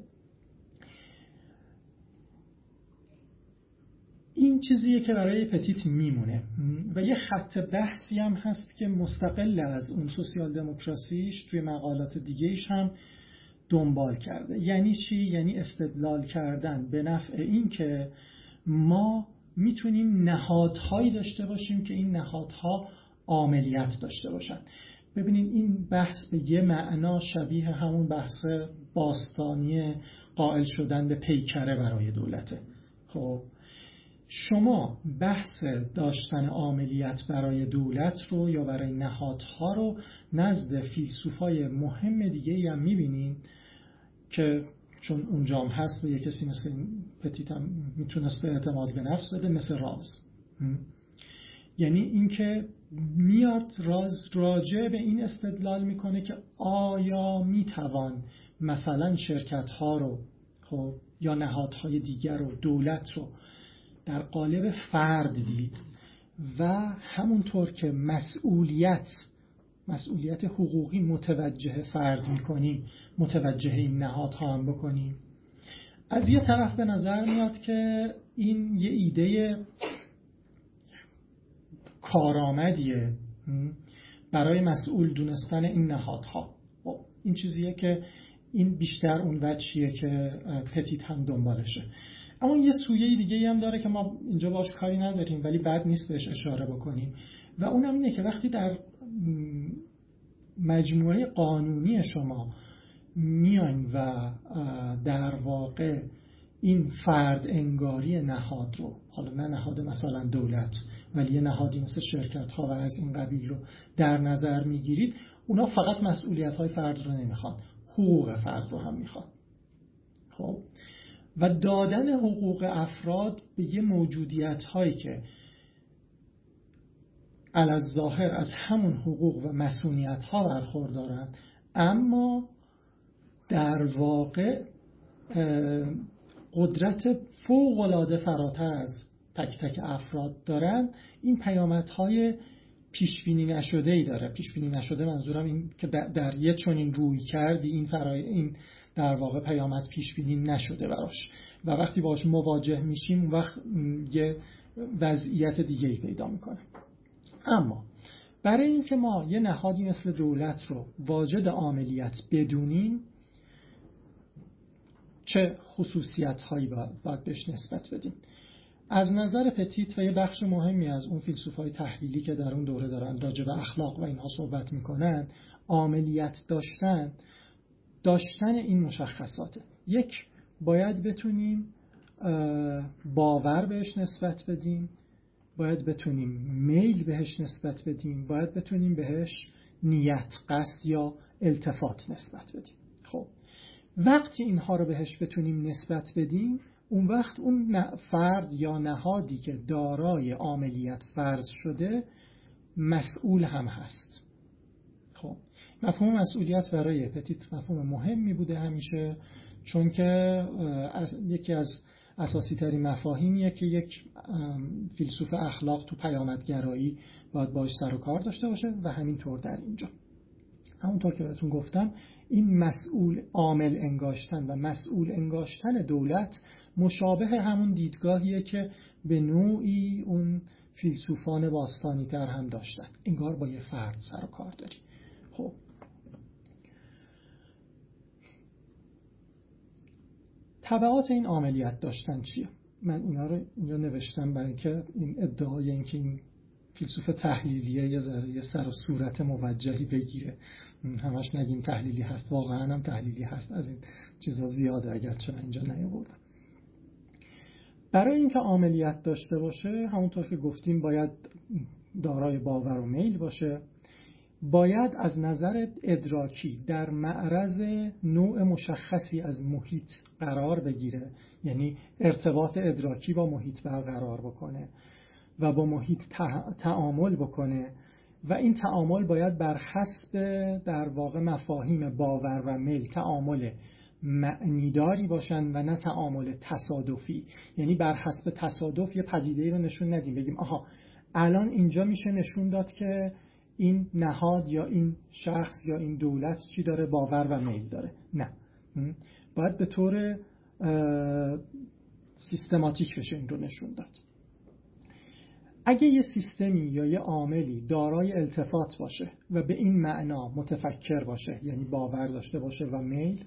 این چیزیه که برای پتیت میمونه و یه خط بحثی هم هست که مستقل از اون سوسیال دموکراسیش توی مقالات دیگه‌ایش هم دنبال کرده. یعنی چی؟ یعنی استدلال کردن به نفع این که ما میتونیم نهادهایی داشته باشیم که این نهادها عاملیت داشته باشن. ببینید این بحث به یه معنا شبیه همون بحث باستانی قائل شدن به پیکره برای دولته. خب شما بحث داشتن عاملیت برای دولت رو یا برای نهادها رو نزد فیلسوفای مهم دیگه هم میبینین که چون اونجا هم هست و یه کسی مثل پتیت هم میتونست به اعتماد به نفس بده، مثل راز. یعنی اینکه میاد راز راجع به این استدلال میکنه که آیا میتوان مثلا شرکت ها رو خب یا نهادهای دیگر رو، دولت رو در قالب فرد دید و همونطور که مسئولیت مسئولیت حقوقی متوجه فرد میکنیم متوجه این نهادها هم بکنیم. از یه طرف به نظر میاد که این یه ایده کارآمدیه برای مسئول دونستن این نهادها. این چیزیه که این بیشتر اون وجهیه که پتیت هم دنبالشه. اما یه سویه دیگه هم داره که ما اینجا باش کاری نداریم ولی بد نیست بهش اشاره بکنیم و اونم اینه که وقتی در مجموعه قانونی شما میاین و در واقع این فرد انگاری نهاد رو، حالا نه نهاد مثلا دولت ولی یه نهادی مثل شرکت ها و از این قبیل رو در نظر میگیرید، اونا فقط مسئولیت های فرد رو نمیخوان، حقوق فرد رو هم میخوان. خب و دادن حقوق افراد به یه موجودیت هایی که علی‌الظاهر از همون حقوق و مسئولیت ها برخوردارن اما در واقع قدرت فوق‌العاده فراتر از تک تک افراد دارن، این پیامدهای پیشبینی نشده ای داره. پیشبینی نشده منظورم این که در یه چنین روی کردی این فرای این در واقع پیامد پیشبینی نشده براش و وقتی باش مواجه میشیم وقت یه وضعیت دیگه ای پیدا میکنه. اما برای اینکه ما یه نهادی مثل دولت رو واجد عاملیت بدونیم چه خصوصیت هایی باید بهش نسبت بدیم؟ از نظر پتیت و یه بخش مهمی از اون فیلسوفای تحلیلی که در اون دوره دارن راجع به اخلاق و اینها صحبت میکنن، عاملیت داشتن داشتن این مشخصاته. یک، باید بتونیم باور بهش نسبت بدیم، باید بتونیم میل بهش نسبت بدیم، باید بتونیم بهش نیت، قصد یا التفات نسبت بدیم. خب وقتی اینها رو بهش بتونیم نسبت بدیم، اون وقت اون فرد یا نهادی که دارای عاملیت فرض شده مسئول هم هست. خب مفهوم مسئولیت برای پتیت مفهوم مهمی بوده همیشه، چون که از یکی از اساسی ترین مفاهیمیه که یک فیلسوف اخلاق تو پیامدگرایی باید باش سر و کار داشته باشه و همینطور در اینجا. همونطور که بهتون گفتم این مسئول عامل انگاشتن و مسئول انگاشتن دولت مشابه همون دیدگاهیه که به نوعی اون فیلسوفان باستانی تر هم داشتن، انگار با یه فرد سر و کار داری. خب تبعات این عاملیت داشتن چیه؟ من اینا رو اینجا نوشتم برای اینکه این ادعای اینکه این فیلسوف تحلیلیه یه ذره یه سر و صورت موجهی بگیره، همش نگیم تحلیلی هست، واقعا هم تحلیلی هست، از این چیزا زیاده اگرچه من اینجا نیاوردم. برای اینکه عاملیت داشته باشه همونطور که گفتیم باید دارای باور و میل باشه، باید از نظر ادراکی در معرض نوع مشخصی از محیط قرار بگیره، یعنی ارتباط ادراکی با محیط برقرار بکنه و با محیط تعامل بکنه و این تعامل باید بر حسب در واقع مفاهیم باور و میل تعامل معنیداری باشن و نه تعامل تصادفی. یعنی بر حسب تصادف یه پدیده‌ای رو نشون ندیم بگیم آها الان اینجا میشه نشون داد که این نهاد یا این شخص یا این دولت چی داره، باور و میل داره. نه، باید به طور سیستماتیک بشه این رو نشون داد. اگه یه سیستمی یا یه عاملی دارای التفات باشه و به این معنا متفکر باشه، یعنی باور داشته باشه و میل،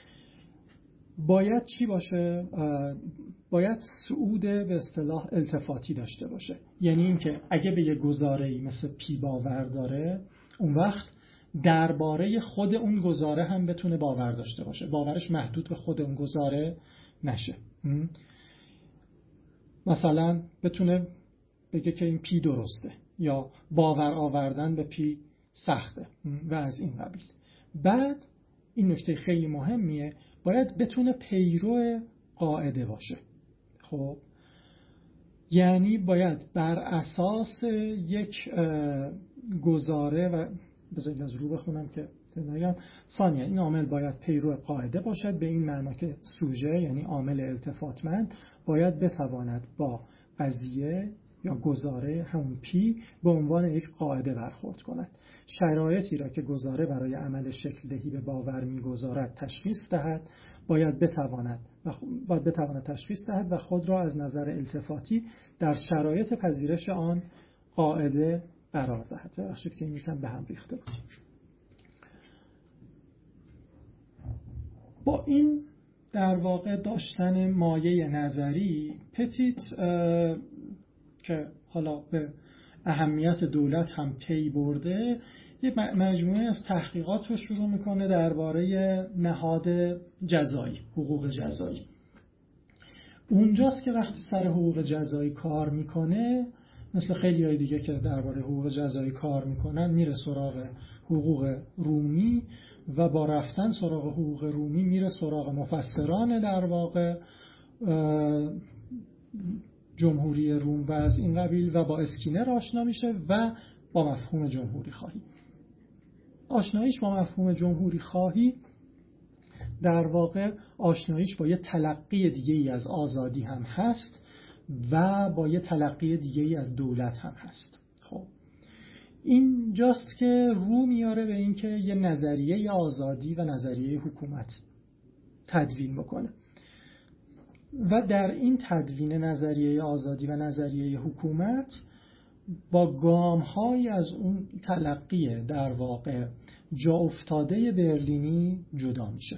باید چی باشه؟ باید صعود به اصطلاح التفاتی داشته باشه. یعنی اینکه اگه به یه گزاره‌ای مثل پی باور داره، اون وقت درباره خود اون گزاره هم بتونه باور داشته باشه، باورش محدود به خود اون گزاره نشه. مثلا بتونه بگه که این پی درسته یا باور آوردن به پی سخته و از این قبیل. بعد این نکته خیلی مهمیه، باید بتونه پیرو قاعده باشه. خب یعنی باید بر اساس یک گزاره و بذارید از رو بخونم که نگم ثانیه، این عامل باید پیرو قاعده باشد، به این معنا که سوژه یعنی عامل التفاتمند باید بتواند با قضیه یا گزاره همون پی به عنوان یک قاعده برخورد کند. شرایطی را که گزاره برای عمل شکل دهی به باور می‌گذارد تشخیص دهد، باید بتواند و باید بتواند تشخیص دهد و خود را از نظر التفاتی در شرایط پذیرش آن قاعده قرار دهد. ببخشید که این یکم به هم ریخته بود. با این در واقع داشتن مایه نظری، پتیت که حالا به اهمیت دولت هم پی برده، یه مجموعه از تحقیقات رو شروع میکنه درباره نهاد جزایی، حقوق جزایی. اونجاست که وقتی سر حقوق جزایی کار میکنه، مثل خیلی های دیگه که درباره حقوق جزایی کار میکنن، میره سراغ حقوق رومی و با رفتن سراغ حقوق رومی میره سراغ مفسران در واقع جمهوری روم و از این قبیل و با اسکینر آشنا میشه و با مفهوم جمهوری خواهی. آشناییش با مفهوم جمهوری خواهی در واقع آشناییش با یه تلقی دیگه ای از آزادی هم هست و با یه تلقی دیگه ای از دولت هم هست. خب این جاست که رو میاره به این که یه نظریه آزادی و نظریه حکومت تدوین بکنه و در این تدوین نظریه آزادی و نظریه حکومت با گام‌های از اون تلقی در واقع جا افتاده برلینی جدا میشه.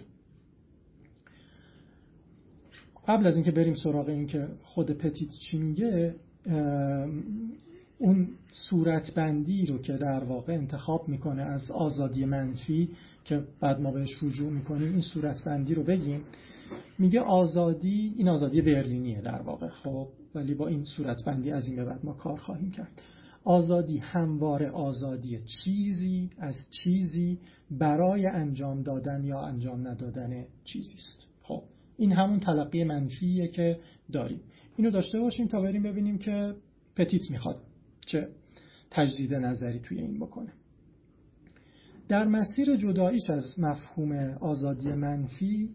قبل از اینکه بریم سراغ این که خود پتیت چی میگه، اون صورتبندی رو که در واقع انتخاب میکنه از آزادی منفی که بعد ما بهش رجوع میکنیم، این صورتبندی رو بگیم. میگه آزادی، این آزادی برلینیه در واقع، خب ولی با این صورتبندی از این به بعد ما کار خواهیم کرد. آزادی همواره آزادی چیزی از چیزی برای انجام دادن یا انجام ندادن چیزی است. خب این همون تلقی منفیه که داریم. اینو داشته باشیم تا بریم ببینیم که پتیت میخواد چه تجدید نظری توی این بکنه. در مسیر جداییش از مفهوم آزادی منفی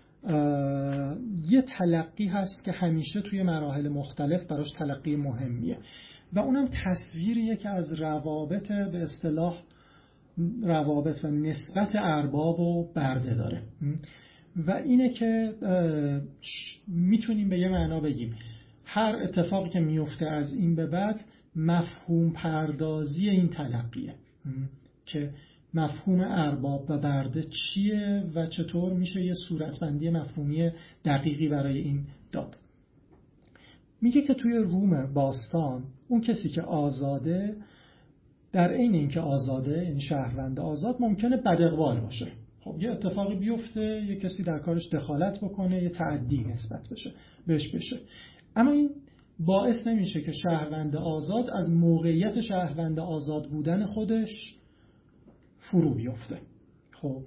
یه تلقی هست که همیشه توی مراحل مختلف براش تلقی مهمیه و اونم تصویریه که از روابط به اصطلاح روابط و نسبت ارباب و برده داره و اینه که میتونیم به یه معنا بگیم هر اتفاقی که میفته از این به بعد مفهوم پردازی این تلقیه که مفهوم ارباب و برده چیه و چطور میشه یه صورتبندی مفهومی دقیقی برای این داد. میگه که توی روم باستان اون کسی که آزاده، در عین اینکه آزاده، یعنی شهروند آزاد، ممکنه بداقبال باشه. خب یه اتفاقی بیفته، یه کسی در کارش دخالت بکنه، یه تعدی نسبت بشه بهش بشه، اما این باعث نمیشه که شهروند آزاد از موقعیت شهروند آزاد بودن خودش فرو بیفته. خب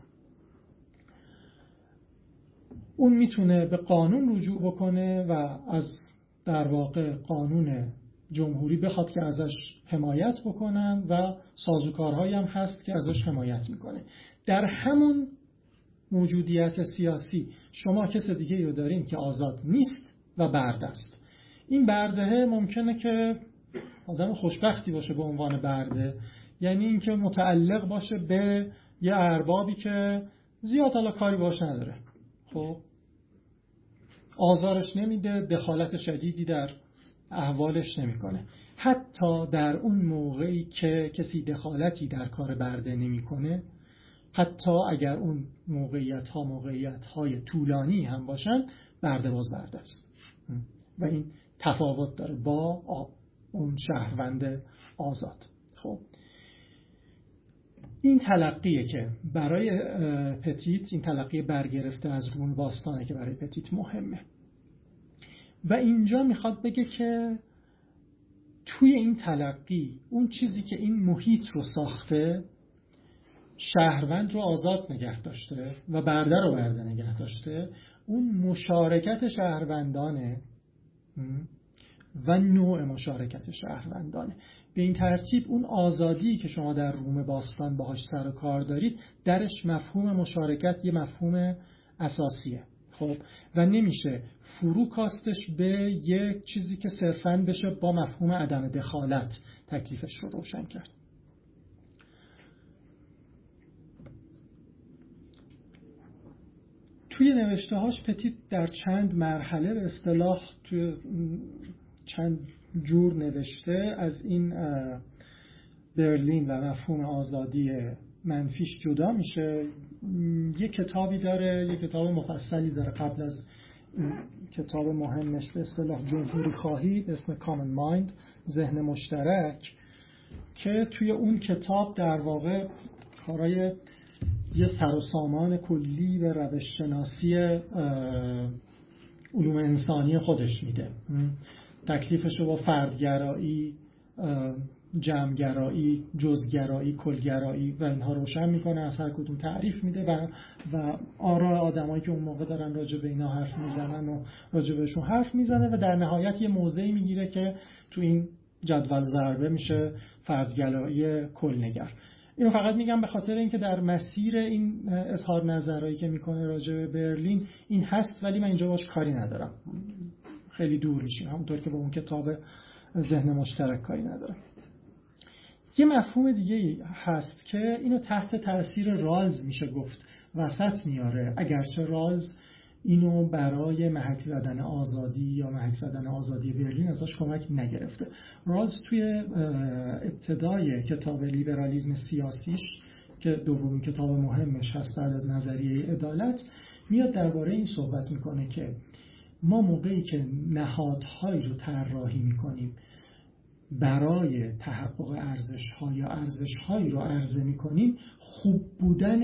اون میتونه به قانون رجوع بکنه و از در واقع قانون جمهوری بخواد که ازش حمایت بکنن و سازوکارهایی هم هست که ازش حمایت میکنه. در همون موجودیت سیاسی شما کس دیگه رو دارین که آزاد نیست و برده است. این برده ممکنه که آدم خوشبختی باشه به عنوان برده، یعنی اینکه متعلق باشه به یه اربابی که زیاد حالا کاری باش نداره، خب آزارش نمیده، دخالت شدیدی در احوالش نمیکنه. حتی در اون موقعی که کسی دخالتی در کار برده نمیکنه، حتی اگر اون موقعیت ها موقعیت های طولانی هم باشن، برده باز برده است و این تفاوت داره با اون شهروند آزاد. خب این تلقیه که برای پتیت، این تلقی برگرفته از روم باستانه که برای پتیت مهمه و اینجا میخواد بگه که توی این تلقی اون چیزی که این محیط رو ساخته، شهروند رو آزاد نگه داشته و برده رو برده نگه داشته، اون مشارکت شهروندانه و نوع مشارکت شهروندانه. به این ترتیب اون آزادی که شما در روم باستان باهاش سر و کار دارید، درش مفهوم مشارکت یه مفهوم اساسیه. خب و نمیشه فرو کاستش به یک چیزی که صرفاً بشه با مفهوم عدم دخالت تکلیفش رو روشن کرد. توی نوشته هاش پتیت در چند مرحله به اصطلاح توی چند جور نوشته از این برلین و مفهوم آزادی منفیش جدا میشه. یه کتابی داره، یه کتاب مفصلی داره قبل از کتاب مهمش به اصطلاح جمهوری خواهی به اسم Common Mind، ذهن مشترک، که توی اون کتاب در واقع کارای یه سر و سامان کلی به روش شناسی علوم انسانی خودش میده. تکلیفش رو با فردگرایی، جمعگرایی، جزگرایی، کلگرایی و اینها روشن میکنه، از هر کدوم تعریف میده و و آراء آدمایی که اون موقع دارن راجع به اینا حرف میزنن و راجع بهشون حرف میزنه و در نهایت یه موضعی میگیره که تو این جدول ضربه میشه فردگرایی کلنگر. اینو فقط میگم به خاطر اینکه در مسیر این اظهار نظرهایی که میکنه راجع به برلین این هست، ولی من اینجا باش کاری ندارم، خیلی دور میشیم، همونطور که با اون کتاب ذهن مشترک کاری ندارم. یه مفهوم دیگه هست که اینو تحت تاثیر رالز میشه گفت وسط میاره، اگرچه رالز اینو برای محک زدن آزادی یا محک زدن آزادی برلین ازش کمک نگرفته. رالز توی ابتدای کتاب لیبرالیسم سیاسیش که دومین کتاب مهمش هست بعد از نظریه عدالت، میاد درباره این صحبت میکنه که ما موقعی که نهادهایی رو طراحی میکنیم برای تحقق ارزش‌ها یا ارزش‌هایی رو عرضه میکنیم، خوب بودن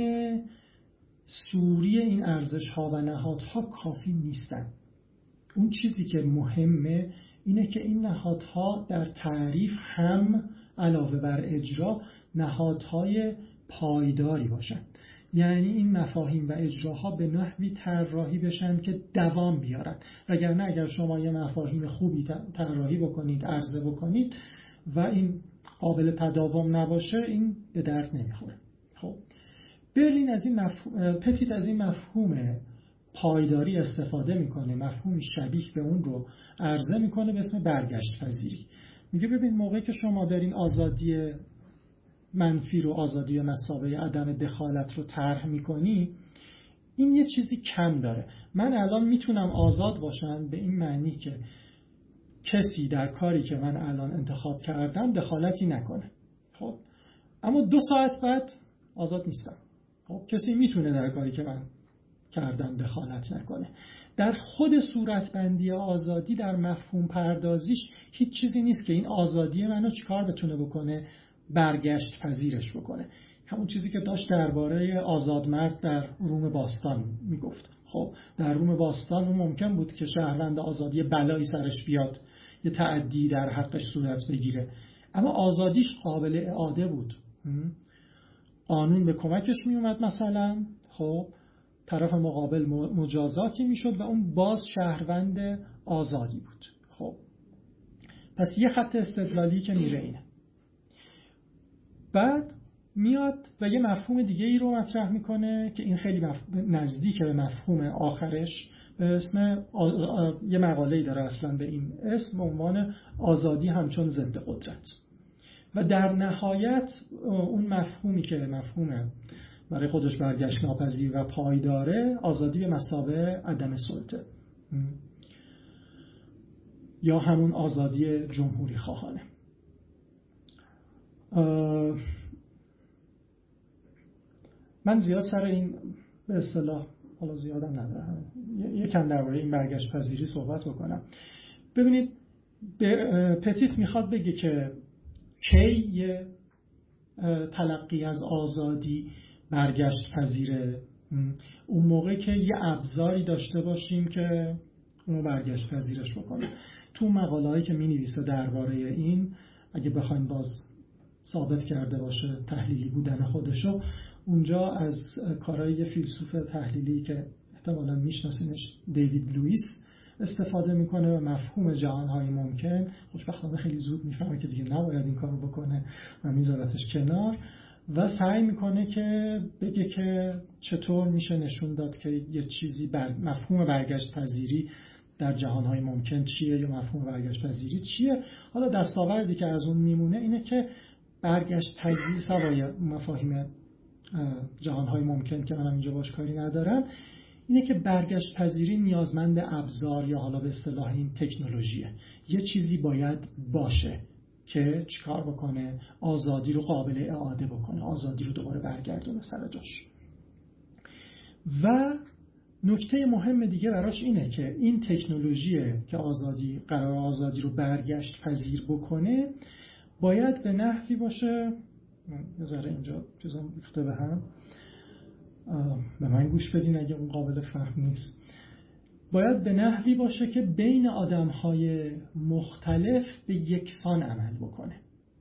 سوری این ارزش‌ها و نهادها کافی نیستن. اون چیزی که مهمه اینه که این نهادها در تعریف هم علاوه بر اجرا نهادهای پایداری باشن، یعنی این مفاهیم و اجراها به نحوی طراحی بشن که دوام بیارن، وگرنه اگر شما یه مفاهیم خوبی طراحی بکنید، عرضه بکنید و این قابل تداوم نباشه، این به درد نمیخوره. خب برلین از این مفهوم، پتیت از این مفهوم پایداری استفاده میکنه، مفهومی شبیه به اون رو عرضه میکنه به اسم برگشت پذیری. میگه ببین موقعی که شما دارین آزادی منفی رو، آزادی مثابه عدم دخالت رو طرح میکنی، این یه چیزی کم داره. من الان میتونم آزاد باشم به این معنی که کسی در کاری که من الان انتخاب کردم دخالتی نکنه. خب اما دو ساعت بعد آزاد نیستم. خب کسی میتونه در کاری که من کردن دخالت نکنه. در خود صورتبندی آزادی در مفهوم پردازیش هیچ چیزی نیست که این آزادی منو چیکار بتونه بکنه، برگشت پذیرش بکنه. همون چیزی که داشت درباره آزادمرد در روم باستان میگفت. خب در روم باستان اون ممکن بود که شهروند آزادی بلایی سرش بیاد، یه تعدی در حقش صورت بگیره، اما آزادیش قابل اعاده بود. قانون به کمکش می اومد، مثلا خب طرف مقابل مجازاتی میشد و اون باز شهروند آزادی بود. خب پس یه خط استدلالی که میره اینه. بعد میاد و یه مفهوم دیگه ای رو مطرح میکنه که این خیلی مفهوم نزدیک به مفهوم آخرش، به اسم آ... یه مقاله‌ای داره اصلا به این اسم، عنوان آزادی همچون ضد قدرت. و در نهایت اون مفهومی که مفهومه برای خودش برگشت ناپذیر و پایداره، آزادی به مثابه عدم سلطه یا همون آزادی جمهوری خواهانه. من زیاد سر این به اصطلاح حالا زیادم ندارم، یکم درباره این برگشت پذیری صحبت بکنم. ببینید پتیت میخواد بگه که کی یه تلقی از آزادی برگشت پذیره، اون موقع که یه ابزاری داشته باشیم که اونو برگشت پذیرش بکنه. تو مقاله‌ای که می‌نویسه درباره این، اگه بخوایم باز ثابت کرده باشه تحلیلی بودن خودشو، اونجا از کارهای یه فیلسوف تحلیلی که احتمالاً میشناسینش، دیوید لوئیس، استفاده میکنه و مفهوم جهانهای ممکن، خوشبختانه خیلی زود میفهمه که دیگه نباید این کارو بکنه و میذارتش کنار و سعی میکنه که بگه که چطور میشه نشون داد که یه چیزی بر مفهوم برگشت پذیری در جهانهای ممکن چیه یا مفهوم برگشت پذیری چیه. حالا دستاوردی که از اون میمونه اینه که برگشت پذیری سوای مفاهیم جهانهای ممکن که منم اینجا باش کاری ندارم، اینه که برگشت پذیری نیازمند ابزار یا حالا به اصطلاح این تکنولوژیه. یه چیزی باید باشه که چیکار بکنه، آزادی رو قابل اعاده بکنه، آزادی رو دوباره برگردونه سر جاش. و نکته مهم دیگه براش اینه که این تکنولوژیه که آزادی قرار آزادی رو برگشت پذیر بکنه باید به نحوی باشه، یه ذره اینجا چیزام ریخته به هم، به من گوش بدین اگه اون قابل فهم نیست، باید به نحوی باشه که بین آدم‌های مختلف به یکسان عمل بکنه.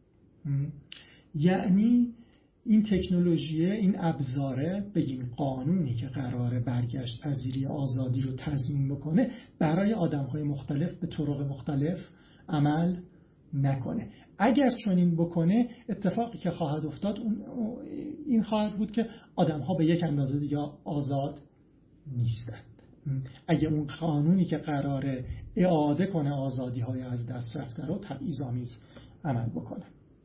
یعنی این تکنولوژیه، این ابزاره، بگیم قانونی که قراره برگشت پذیری آزادی رو تضمین بکنه، برای آدم‌های مختلف به طرق مختلف عمل نکنه. اگر چنین بکنه، اتفاقی که خواهد افتاد این خواهد بود که آدم‌ها به یک اندازه دیگه آزاد نیستند. اگه اون قانونی که قراره اعاده کنه آزادی‌های از دست رفته رو تبعیض‌آمیز عمل بکنه.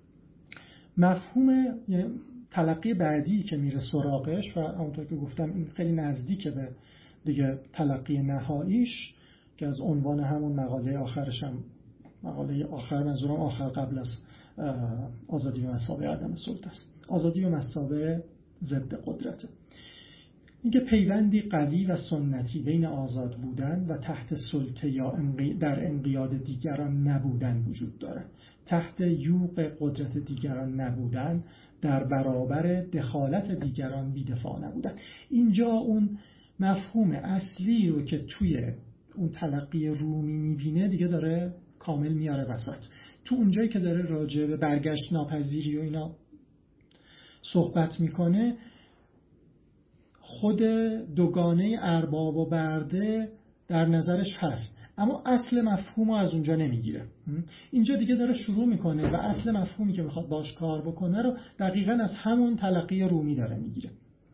مفهوم تلقی بعدی که میره سراغش و همونطور که گفتم این خیلی نزدیکه به دیگه تلقی نهاییش که از عنوان همون مقاله آخرش هم، مقاله آخر منظورم آخر قبل از آزادی به مثابه عدم سلطه است، آزادی به مثابه ضد قدرته. اینکه پیوندی قوی و سنتی بین آزاد بودن و تحت سلطه یا در انقیاد دیگران نبودن وجود داره. تحت یوغ قدرت دیگران نبودن، در برابر دخالت دیگران بی‌دفاع نبودن. اینجا اون مفهوم اصلی رو که توی اون تلقی رومی میبینه دیگه داره کامل میاره وسط. تو اونجایی که داره راجع به برگشت ناپذیری و اینا صحبت میکنه، خود دوگانه ارباب و برده در نظرش هست، اما اصل مفهوم رو از اونجا نمیگیره. اینجا دیگه داره شروع میکنه و اصل مفهومی که میخواد باش کار بکنه رو دقیقاً از همون تلقی رومی داره میگیره.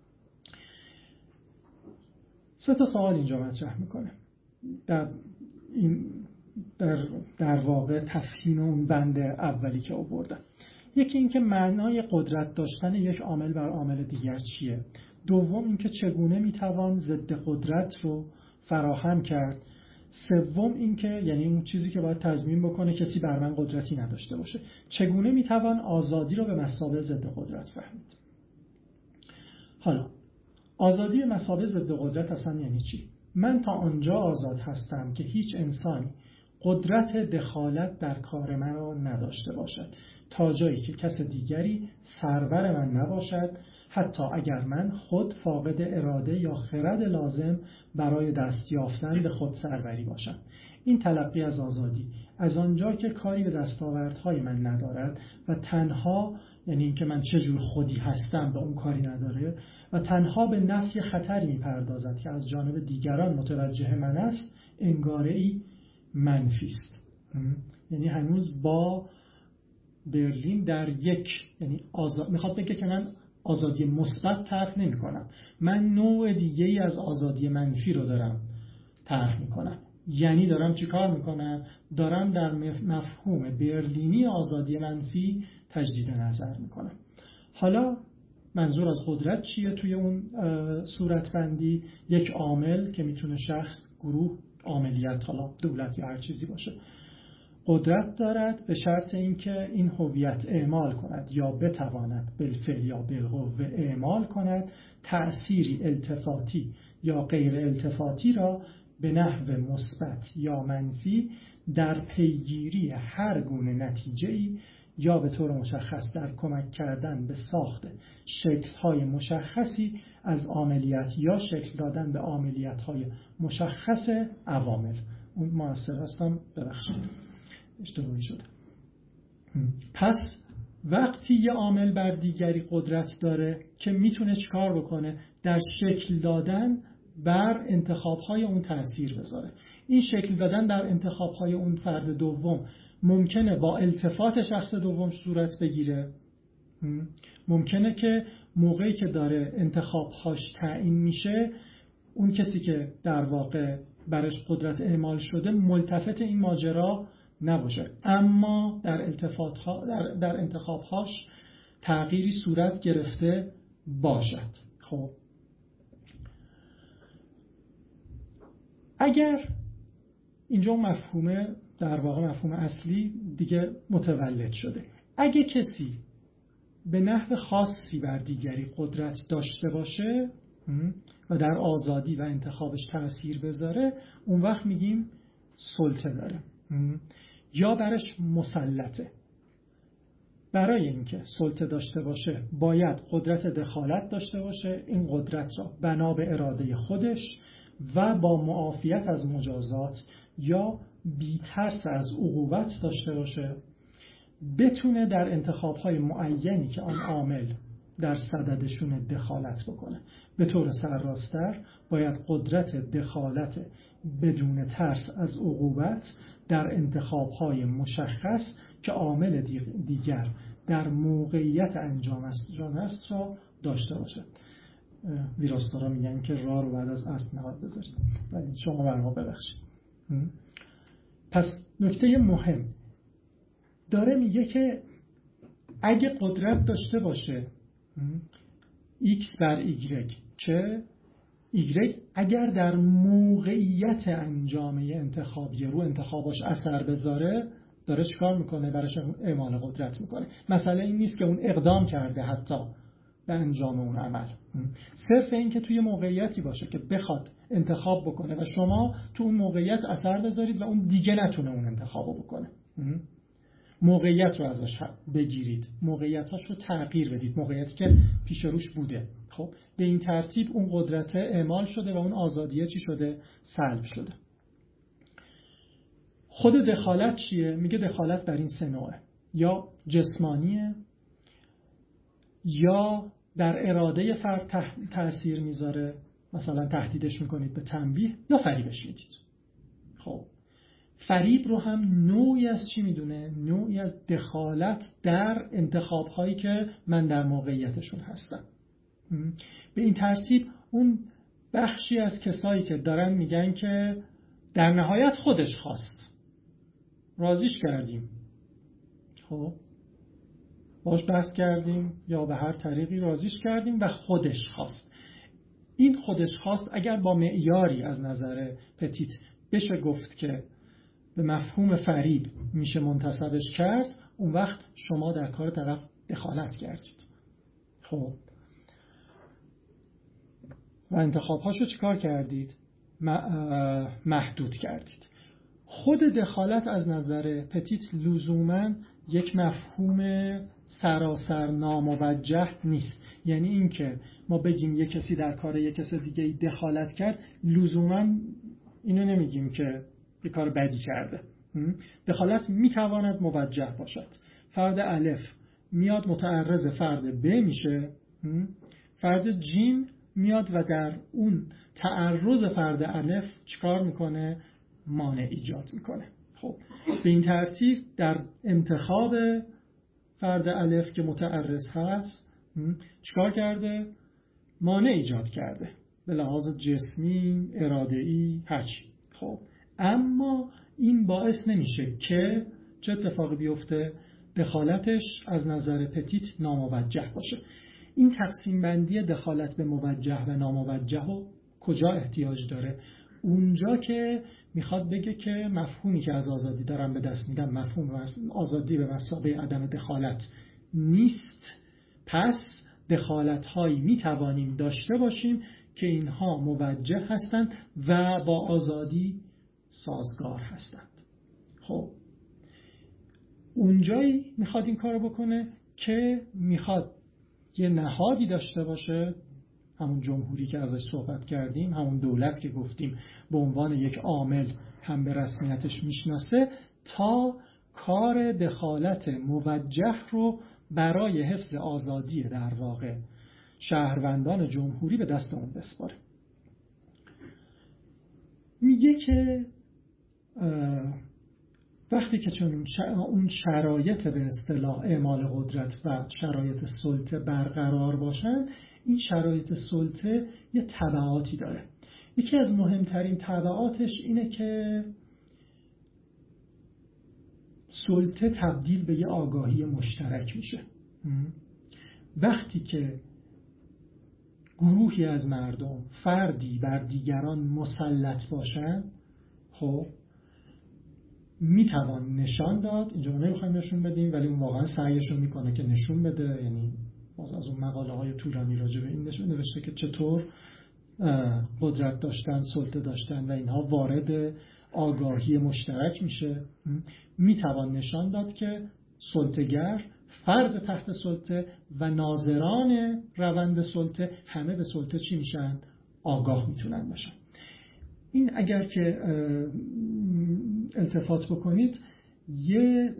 سه تا سوال اینجا مطرح میکنه در این در, در واقع تفهیم اون بند اولی که آوردن. یکی این که معنای قدرت داشتن یک عامل بر عامل دیگر چیه؟ دوم این که چگونه میتوان ضد قدرت رو فراهم کرد؟ سوم این که یعنی اون چیزی که باید تضمین بکنه کسی بر من قدرتی نداشته باشه، چگونه میتوان آزادی رو به مثابه ضد قدرت فهمید؟ حالا آزادی مثابه ضد قدرت اصلا یعنی چی؟ من تا آنجا آزاد هستم که هیچ انسانی قدرت دخالت در کار من را نداشته باشد، تا جایی که کس دیگری سرور من نباشد، حتی اگر من خود فاقد اراده یا خرد لازم برای دست یافتن به خود سروری باشم. این تلقی از آزادی از آنجا که کاری به دستاوردهای من ندارد و تنها، یعنی اینکه من چجور خودی هستم، به اون کاری نداره و تنها به نفی خطری میپردازد که از جانب دیگران متوجه من است، انگاره‌ای منفی است. یعنی هنوز با برلین در یک، یعنی آزاد میخواد بگه که من آزادی مثبت طرح نمی کنم، من نوع دیگه ای از آزادی منفی رو دارم طرح میکنم. یعنی دارم چی کار میکنم؟ دارم در مفهوم برلینی آزادی منفی تجدید نظر میکنم. حالا منظور از قدرت چیه توی اون صورتبندی؟ یک عامل که میتونه شخص، گروه، عاملیت، حالا دولت یا هر چیزی باشه، قدرت دارد به شرط اینکه این هویت اعمال کند یا بتواند بالفعل یا بالقوه اعمال کند تأثیری التفاتی یا غیر التفاتی را به نحو مثبت یا منفی در پیگیری هر گونه نتیجه‌ای یا به طور مشخص در کمک کردن به ساخت شکل‌های مشخصی از عملیات یا شکل دادن به عملیات‌های مشخص عوامل. اون مؤثر هستم، ببخشید اشتباهی شده. پس وقتی یه عامل بر دیگری قدرت داره که میتونه چیکار بکنه؟ در شکل دادن بر انتخاب‌های اون تأثیر بذاره. این شکل دادن در انتخاب‌های اون فرد دوم ممکنه با التفات شخص دوم صورت بگیره، ممکنه که موقعی که داره انتخاب‌هاش تعیین میشه اون کسی که در واقع برش قدرت اعمال شده ملتفت این ماجرا نباشه، اما در التفات‌ها در, در انتخاب‌هاش تغییری صورت گرفته باشد. خب اگر اینجا مفهومه، در واقع مفهوم اصلی دیگه متولد شده، اگه کسی به نحو خاصی بر دیگری قدرت داشته باشه و در آزادی و انتخابش تأثیر بذاره، اون وقت میگیم سلطه داره یا برش مسلطه. برای اینکه سلطه داشته باشه باید قدرت دخالت داشته باشه، این قدرت را بنا به اراده خودش و با معافیت از مجازات یا بی‌ترس از عقوبت داشته باشه، بتونه در انتخاب‌های معینی که آن عامل در صددشون دخالت بکنه. به طور سرراستر باید قدرت دخالت بدون ترس از عقوبت در انتخاب‌های مشخص که عامل دیگر در موقعیت انجام است را داشته باشه. ویراستارا میگن که راه رو بعد از اسب نهاد بذارید، ولی شما بر ما ببخشید. پس نکته مهم داره میگه که اگه قدرت داشته باشه X بر Y، که Y اگر در موقعیت انجام انتخابی رو انتخاباش اثر بذاره، داره چیکار میکنه؟ براش اعمال قدرت میکنه. مسئله این نیست که اون اقدام کرده حتی به انجام اون عمل، صرف این که توی موقعیتی باشه که بخواد انتخاب بکنه و شما تو اون موقعیت اثر بذارید و اون دیگه نتونه اون انتخابو بکنه. موقعیت رو ازش بگیرید، موقعیتاش رو تغییر بدید، موقعیتی که پیش روش بوده. خب به این ترتیب اون قدرت اعمال شده و اون آزادیه چی شده؟ سلب شده. خود دخالت چیه؟ میگه دخالت بر این سه نوعه، یا جسمانیه، یا در اراده فرد تأثیر میذاره، مثلا تهدیدش میکنید به تنبیه، یا فریبش میدید. خب فریب رو هم نوعی از چی میدونه؟ نوعی از دخالت در انتخاب هایی که من در موقعیتشون هستم. به این ترتیب اون بخشی از کسایی که دارن میگن که در نهایت خودش خواست، راضیش کردیم، خب باش بحث کردیم یا به هر طریقی راضیش کردیم و خودش خواست. این خودش خواست اگر با معیاری از نظر پتیت بشه گفت که به مفهوم فریب میشه منتسبش کرد، اون وقت شما در کار طرف دخالت کردید. خب و انتخاب‌هاشو چیکار کردید؟ محدود کردید. خود دخالت از نظر پتیت لزوماً یک مفهوم سراسر ناموجه نیست. یعنی اینکه ما بگیم یک کسی در کار یک کس دیگه دخالت کرد، لزوماً اینو نمیگیم که یک کار بدی کرده. دخالت میتواند موجه باشد. فرد الف میاد متعرض فرد ب میشه، فرد جیم میاد و در اون تعرض فرد الف چیکار میکنه؟ مانع ایجاد میکنه. خب به این ترتیب در انتخاب فرد الف که متعرض هست چیکار کرده؟ مانع ایجاد کرده به لحاظ جسمی، اراده‌ای، هرچی. خب اما این باعث نمیشه که چه اتفاقی بیفته؟ دخالتش از نظر پتیت ناموجه باشه. این تقسیم بندی دخالت به موجه و ناموجه رو کجا احتیاج داره؟ اونجا که میخواد بگه که مفهومی که از آزادی دارم به دست میدم مفهوم آزادی به مثابه عدم دخالت نیست، پس دخالت هایی میتوانیم داشته باشیم که اینها موجه هستند و با آزادی سازگار هستند. خب اونجایی میخواد این کارو بکنه که میخواد یه نهادی داشته باشه، همون جمهوری که ازش صحبت کردیم، همون دولت که گفتیم به عنوان یک عامل هم به رسمیتش میشناسه، تا کار دخالت موجه رو برای حفظ آزادی در واقع شهروندان جمهوری به دست اون بسپاره. میگه که وقتی که چون اون شرایط به اصطلاح اعمال قدرت و شرایط سلطه برقرار باشن، این شرایط سلطه یه تبعاتی داره. یکی از مهمترین تبعاتش اینه که سلطه تبدیل به یه آگاهی مشترک میشه. وقتی که گروهی از مردم فردی بر دیگران مسلط باشن، خب میتوان نشان داد، اینجا نمیخوایم نشون بدیم ولی اون واقعا سعیشو میکنه که نشون بده، یعنی باز از اون مقاله های طولانی راجع به این نشون نوشته که چطور قدرت داشتن، سلطه داشتن و اینها وارد آگاهی مشترک میشه. میتوان نشان داد که سلطه‌گر، فرد تحت سلطه و ناظران روند سلطه همه به سلطه چی میشن؟ آگاه میتونن بشن. این اگر که التفات بکنید یه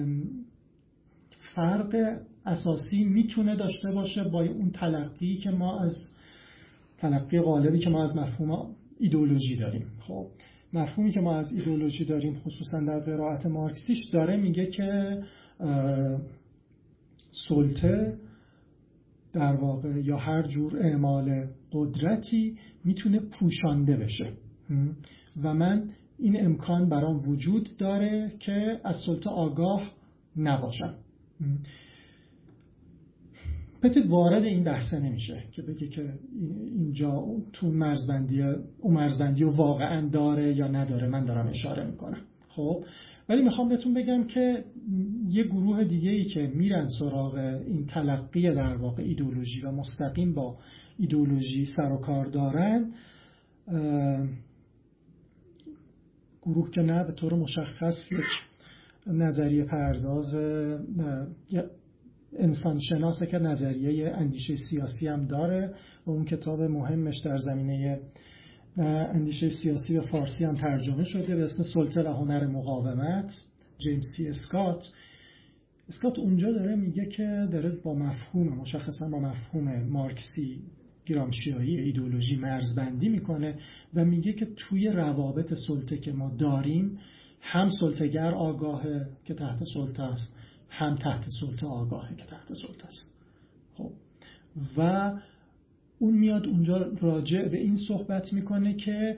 فرق اساسی میتونه داشته باشه با اون تلقی که ما از تلقی غالبی که ما از مفهوم ایدئولوژی داریم. خب مفهومی که ما از ایدئولوژی داریم خصوصا در قرائت مارکسیش داره میگه که سلطه در واقع یا هر جور اعمال قدرتی میتونه پوشانده بشه و من این امکان برام وجود داره که از سلطه آگاه نباشم. پتیت وارد این بحثه نمیشه که بگه که اینجا تو مرزبندی اون مرزبندی رو واقعا داره یا نداره، من دارم اشاره میکنم. خب ولی میخوام بهتون بگم که یه گروه دیگه ای که میرن سراغ این تلقی در واقع ایدئولوژی و مستقیم با ایدئولوژی سر و کار دارن، گروه که نه به طور مشخص یک نظریه پرداز انسان شناسه که نظریه اندیشه سیاسی هم داره و اون کتاب مهمش در زمینه اندیشه سیاسی و فارسی هم ترجمه شده به اسم سلطه و هنر مقاومت، جیمز سی اسکات. اسکات اونجا داره میگه که داره با مفهوم مشخصا با مفهوم مارکسی گرامشیایی ایدئولوژی مرزبندی میکنه و میگه که توی روابط سلطه که ما داریم هم سلطه‌گر آگاهه که تحت سلطه است، هم تحت سلطه آگاهه که تحت سلطه است. خب و اون میاد اونجا راجع به این صحبت میکنه که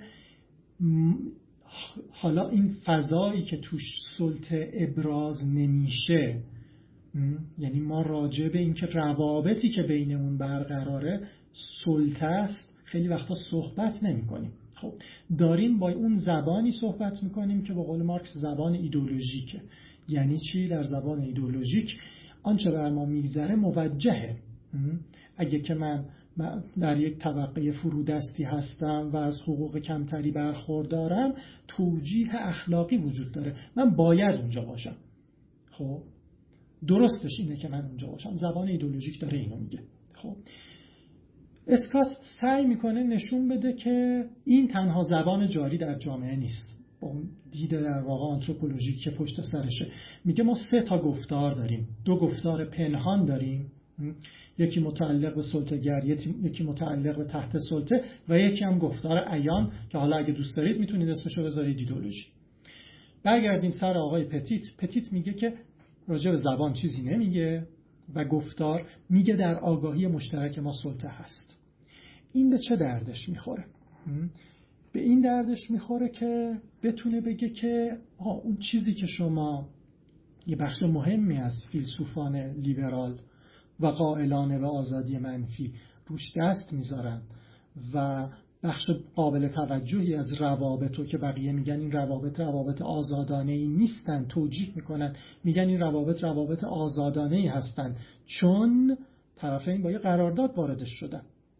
حالا این فضایی که توش سلطه ابراز نمیشه، یعنی ما راجع به این که روابطی که بینمون برقراره سلطه است خیلی وقتا صحبت نمی کنیم. خب داریم با اون زبانی صحبت میکنیم که به قول مارکس زبان ایدئولوژیکه. یعنی چی؟ در زبان ایدئولوژیک آنچه بر ما میگذره موجهه. اگه که من در یک طبقه فرودستی هستم و از حقوق کمتری برخوردارم، توجیه اخلاقی وجود داره، من باید اونجا باشم. خب درستش اینه که من اونجا باشم، زبان ایدئولوژیک داره اینو میگه. خب اسکات سعی میکنه نشون بده که این تنها زبان جاری در جامعه نیست، با اون دید در واقع آنتروپولوژیک که پشت سرشه. میگه ما سه تا گفتار داریم، دو گفتار پنهان داریم، یکی متعلق به سلطه‌گر، یکی متعلق به تحت سلطه و یکی هم گفتار عیان که حالا اگه دوست دارید میتونید اسمشو بذارید ایدئولوژی. برگردیم سر آقای پتیت. پتیت میگه که راجع به زبان چیزی نمیگه و گفتار میگه در آگاهی مشترک ما سلطه هست. این به چه دردش میخوره؟ به این دردش میخوره که بتونه بگه که آه اون چیزی که شما یه بخش مهمی از فیلسوفان لیبرال و قائلان به آزادی منفی روش دست میذارن و بخش قابل توجهی از روابطو که بقیه میگن این روابط روابط آزادانه‌ای نیستن توجیه میکنن، میگن این روابط روابط آزادانه‌ای هستن چون طرفین با یه قرارداد واردش شدن.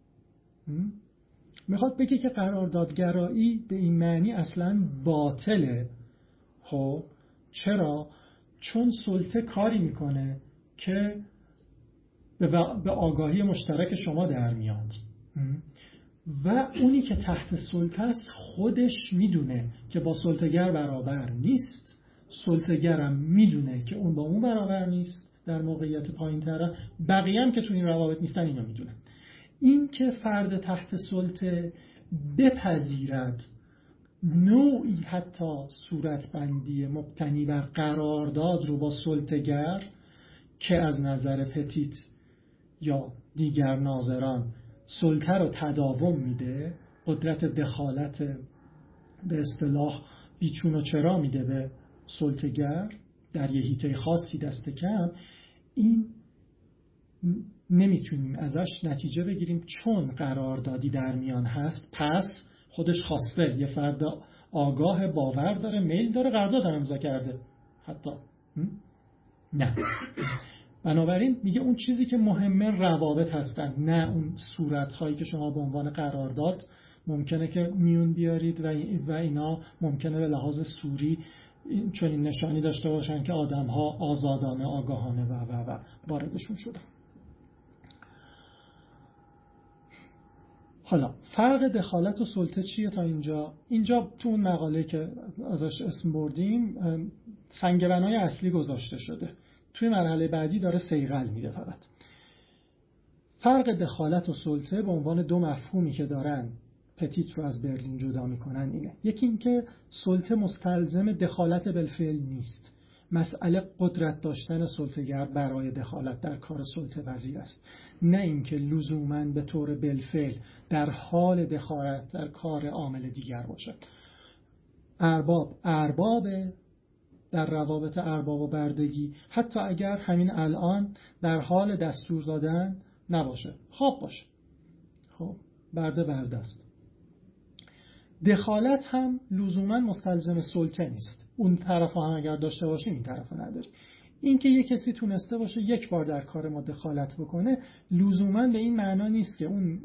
میخواد بگه که قراردادگرایی به این معنی اصلا باطله. خب چرا؟ چون سلطه کاری میکنه که به آگاهی مشترک شما در میاد و اونی که تحت سلطه است خودش میدونه که با سلطه‌گر برابر نیست، سلطه‌گرم میدونه که اون با اون برابر نیست در موقعیت پایین‌تره، بقیه هم که تو این روابط نیستن اینو میدونن. این که فرد تحت سلطه بپذیرد نوعی حتی صورتبندی مبتنی بر قرارداد رو با سلطه‌گر که از نظر پتیت یا دیگر ناظران سلطه رو تداوم میده، قدرت دخالت به اصطلاح بیچون و چرا میده به سلطه‌گر در یه حیطه خاصی دست کم، این نمیتونیم ازش نتیجه بگیریم چون قراردادی در میان هست پس خودش خواسته، یه فرد آگاه باور داره، میل داره، قرارداد هم امضا کرده حتی نه. بنابراین میگه اون چیزی که مهمه روابط هستن، نه اون صورتهایی که شما به عنوان قرارداد ممکنه که میون بیارید و اینا ممکنه به لحاظ سوری چون این نشانی داشته باشن که آدم‌ها آزادانه آگاهانه و و و واردشون شدن. حالا فرق دخالت و سلطه چیه تا اینجا؟ اینجا تو اون مقاله که ازش اسم بردیم سنگ بنای اصلی گذاشته شده، توی مرحله بعدی داره صیقل میده. فقط فرق دخالت و سلطه به عنوان دو مفهومی که دارن پتیت رو از برلین جدا میکنن اینه: یکی این که سلطه مستلزم دخالت بالفعل نیست، مسئله قدرت داشتن سلطه‌گر برای دخالت در کار سلطه پذیر است، نه اینکه لزوماً به طور بالفعل در حال دخالت در کار عامل دیگر باشد. ارباب ارباب در روابط ارباب و بردگی حتی اگر همین الان در حال دستور دادن نباشه، خواب باشه، خب برده برده است. دخالت هم لزوما مستلزم سلطه نیست، اون طرف هم اگر داشته باشیم این طرف نداری. این که یک کسی تونسته باشه یک بار در کار ما دخالت بکنه لزوما به این معنا نیست که اون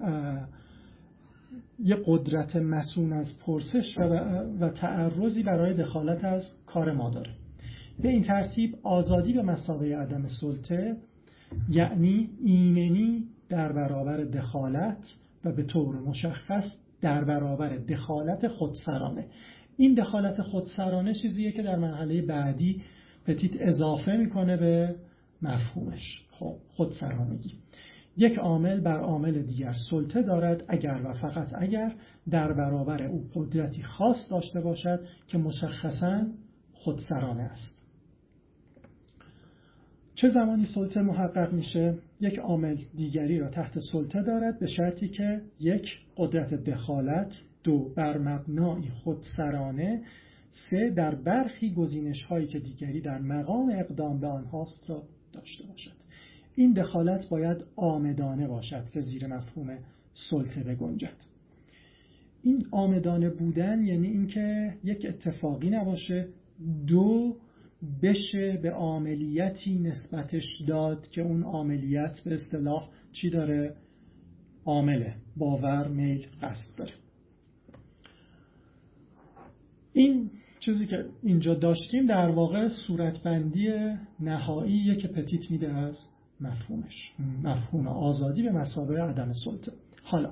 یه قدرت مسئول از پرسش و, و تعرضی برای دخالت از کار ما داره. به این ترتیب آزادی به مثابه عدم سلطه یعنی ایمنی در برابر دخالت و به طور مشخص در برابر دخالت خودسرانه. این دخالت خودسرانه چیزیه که در مرحله بعدی پتیت اضافه میکنه به مفهومش. خب خودسرانگی: یک عامل بر عامل دیگر سلطه دارد اگر و فقط اگر در برابر او قدرتی خاص داشته باشد که مشخصاً خودسرانه است. چه زمانی سلطه محقق میشه؟ یک عامل دیگری را تحت سلطه دارد به شرطی که یک قدرت دخالت، دو بر مبنای خودسرانه، سه در برخی گزینش هایی که دیگری در مقام اقدام به آنهاست را داشته باشد. این دخالت باید عامدانه باشد که زیر مفهوم سلطه بگنجد. این عامدانه بودن یعنی اینکه یک اتفاقی نباشه، دو بشه به عاملیتی نسبتش داد که اون عاملیت به اصطلاح چی داره؟ عامل باور، میل، قصد داره. این چیزی که اینجا داشتیم در واقع صورتبندی نهاییه که پتیت میده از مفهومش، مفهوم آزادی به مثابه عدم سلطه. حالا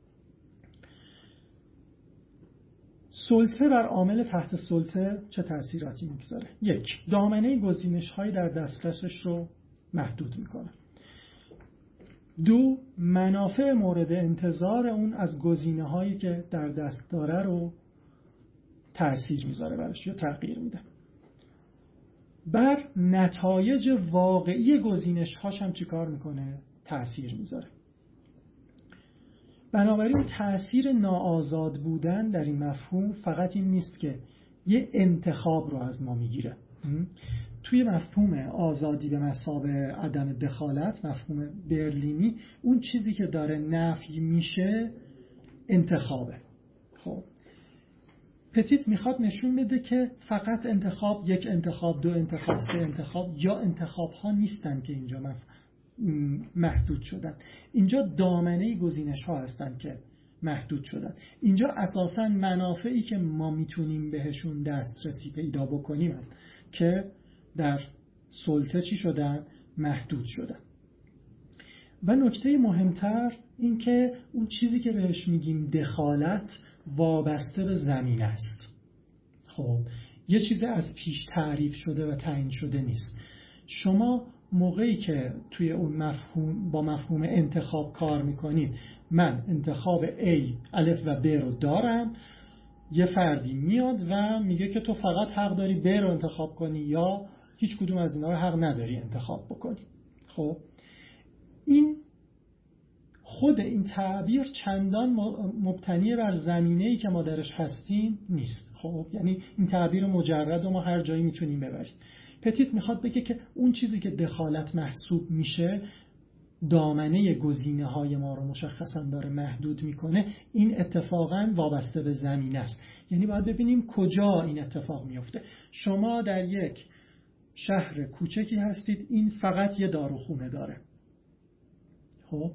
سلطه بر عامل تحت سلطه چه تأثیراتی میگذاره؟ یک، دامنه گزینش‌های در دسترسش رو محدود میکنه. دو، منافع مورد انتظار اون از گزینه‌هایی که در دست داره رو تأثیر میذاره برش یا تغییر میده. بر نتایج واقعی گزینش‌هاش هم چیکار میکنه؟ تأثیر میذاره. بنابراین تأثیر ناآزاد بودن در این مفهوم فقط این نیست که یه انتخاب رو از ما میگیره. توی مفهوم آزادی به مثابه عدم دخالت، مفهوم برلینی، اون چیزی که داره نفی میشه انتخابه. خب پتیت میخواد نشون بده که فقط انتخاب، یک انتخاب، دو انتخاب، سه انتخاب یا انتخاب ها نیستن که اینجا مف... محدود شدن. اینجا دامنه گزینش ها هستن که محدود شدن. اینجا اساساً منافعی که ما میتونیم بهشون دسترسی پیدا بکنیم هست که در سلطه چی شدن؟ محدود شدن. و نکته مهمتر این که اون چیزی که بهش میگیم دخالت وابسته به زمین است. خب یه چیز از پیش تعریف شده و تعیین شده نیست. شما موقعی که توی اون مفهوم با مفهوم انتخاب کار میکنید، من انتخاب A الف و B رو دارم، یه فردی میاد و میگه که تو فقط حق داری B رو انتخاب کنی یا هیچ کدوم از اینا رو حق نداری انتخاب بکنی. خب این خود این تعبیر چندان مبتنی بر زمینه‌ای که ما درش هستیم نیست. خب یعنی این تعبیر مجرد و ما هر جایی میتونیم ببریم. پتیت میخواد بگه که اون چیزی که دخالت محسوب میشه، دامنه گزینه‌های ما رو مشخصاً داره محدود میکنه، این اتفاقاً وابسته به زمینه است. یعنی باید ببینیم کجا این اتفاق میفته. شما در یک شهر کوچکی هستید، این فقط یه داروخونه داره. خب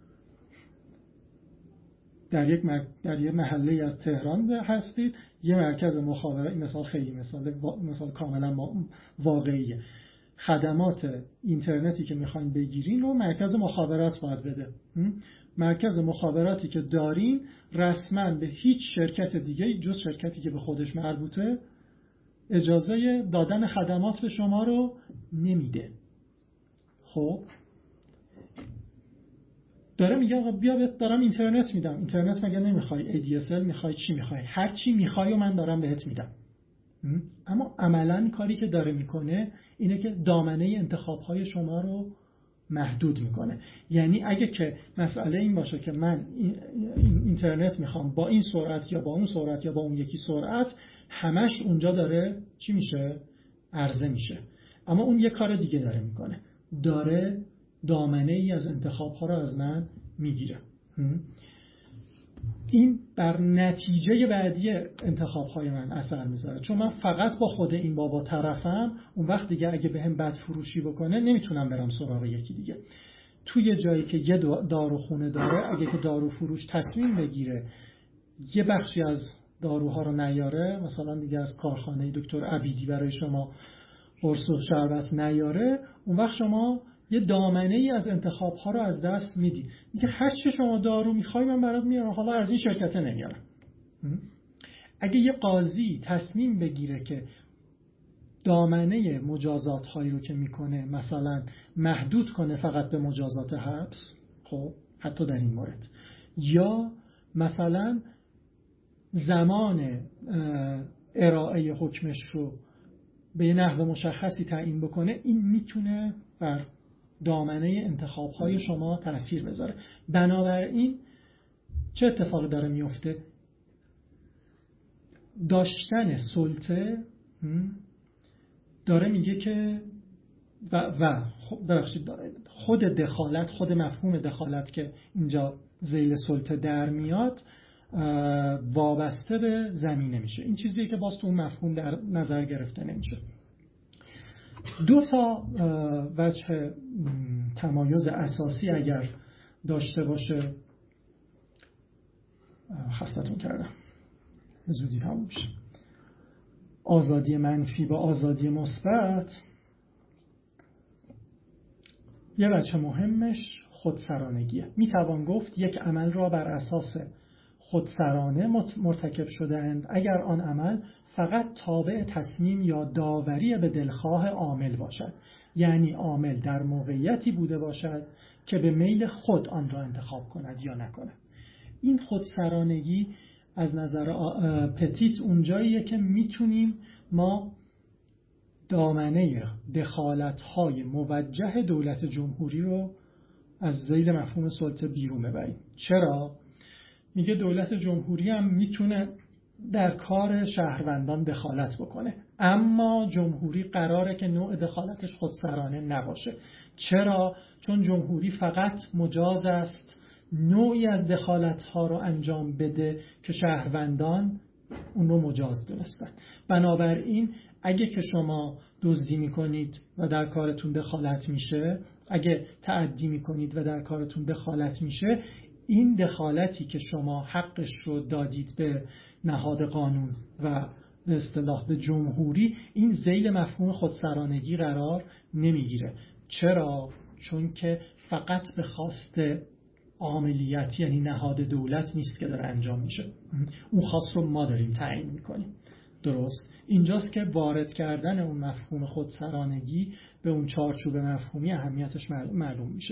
در یک مر... در یک محله از تهران هستید، یه مرکز مخابرات، این مثال خیلی مثال مثال کاملا واقعیه. خدمات اینترنتی که میخواین بگیرین رو مرکز مخابرات باید بده. مرکز مخابراتی که دارین رسما به هیچ شرکت دیگه جز شرکتی که به خودش مربوطه اجازه دادن خدمات به شما رو نمیده. خب داره میگه آقا بیا بهت دارم اینترنت میدم. اینترنت مگه نمیخوای؟ ای دی اس ال میخوای؟ چی میخوای؟ هر چی میخوای و من دارم بهت میدم. اما عملاً کاری که داره میکنه اینه که دامنه انتخابهای شما رو محدود میکنه. یعنی اگه که مسئله این باشه که من اینترنت میخوام با این سرعت یا با اون سرعت یا با اون یکی سرعت، همش اونجا داره چی میشه؟ عرضه میشه. اما اون یه کار دیگه داره میکنه، داره دامنه ای از انتخاب ها رو از من میگیره. این بر نتیجه بعدی انتخاب های من اثر میذاره، چون من فقط با خود این بابا طرفم. اون وقت دیگه اگه بهم بد فروشی بکنه نمیتونم برم سراغ یکی دیگه. توی جایی که یه داروخونه داره، اگه که دارو فروش تصمیم بگیره یه بخشی از داروها رو نیاره، مثلا دیگه از کارخانه دکتر عبیدی برای شما قرص و شربت نیاره، اون وقت شما یه دامنه ای از انتخاب ها رو از دست میدی. میگه هر چی شما دارو میخوای من برات میارم، حالا از این شرکت نمیارم. اگه یه قاضی تصمیم بگیره که دامنه مجازات هایی رو که میکنه مثلا محدود کنه فقط به مجازات حبس، خب حتی در این مورد، یا مثلا زمان ارائه حکمش رو به یه نحو مشخصی تعیین بکنه، این میتونه بر دامنه انتخاب‌های شما تأثیر بذاره. بنابراین چه اتفاقی داره میفته؟ داشتن سلطه داره میگه که و, و ببخشید خود دخالت، خود مفهوم دخالت که اینجا ذیل سلطه در میاد وابسته به زمینه میشه. این چیزیه که باز تو اون مفهوم در نظر گرفته نمیشه. دو تا وجه تمایز اساسی اگر داشته باشه خستتون کردم، زودی تموم میشه. آزادی منفی با آزادی مثبت، یه بچه مهمش خودسرانگیه. میتوان گفت یک عمل را بر اساس خودسرانه مرتکب شده‌اند اگر آن عمل فقط تابع تصمیم یا داوری به دلخواه عامل باشد، یعنی عامل در موقعیتی بوده باشد که به میل خود آن را انتخاب کند یا نکند. این خودسرانگی از نظر پتیت اونجاییه که میتونیم ما دامنه دخالت‌های موجه دولت جمهوری رو از ذیل مفهوم سلطه بیرون ببریم. چرا؟ میگه دولت جمهوری هم میتونه در کار شهروندان دخالت بکنه، اما جمهوری قراره که نوع دخالتش خودسرانه نباشه. چرا؟ چون جمهوری فقط مجاز است نوعی از دخالت‌ها رو انجام بده که شهروندان اون رو مجاز دونستن. بنابراین اگه که شما دزدی میکنید و در کارتون دخالت میشه، اگه تعدی میکنید و در کارتون دخالت میشه، این دخالتی که شما حقش رو دادید به نهاد قانون و به اصطلاح به جمهوری، این ذیل مفهوم خودسرانگی قرار نمیگیره. چرا؟ چون که فقط به خواست عاملیت یعنی نهاد دولت نیست که داره انجام میشه، اون خواست رو ما داریم تعیین میکنیم. درست؟ اینجاست که وارد کردن اون مفهوم خودسرانگی به اون چارچوب مفهومی اهمیتش معلوم میشه.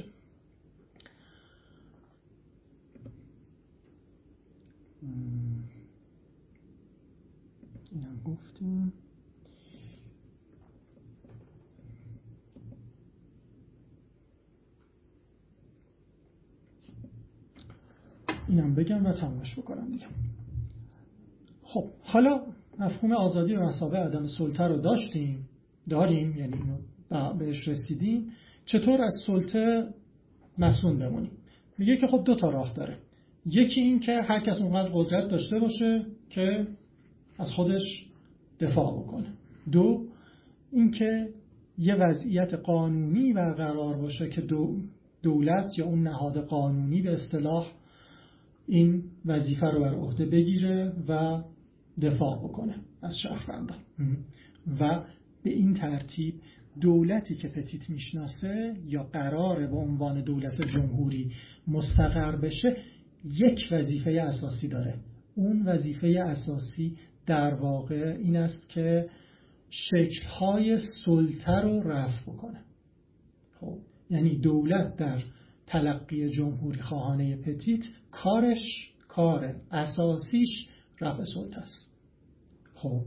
اینم گفتیم. اینم بگم و تمامش بکنم دیگه. خب حالا مفهوم آزادی و مثابه عدم سلطه رو داشتیم داریم یعنی اینو بهش رسیدیم. چطور از سلطه مسئول بمونیم؟ میگه که خب دو تا راه داره. یکی این که هر کس اونقدر قدرت داشته باشه که از خودش دفاع بکنه. دو این که یه وضعیت قانونی برقرار باشه که دو دولت یا اون نهاد قانونی به اصطلاح این وظیفه رو بر عهده بگیره و دفاع بکنه از شهروندان. و به این ترتیب دولتی که پتیت میشناسه یا قراره به عنوان دولت جمهوری مستقر بشه یک وظیفه اساسی داره. اون وظیفه اساسی در واقع این است که شکل‌های سلطه رو رفع بکنه. خب یعنی دولت در تلقی جمهوری خواهانه پتیت کارش کار اساسیش رفع سلطه است. خب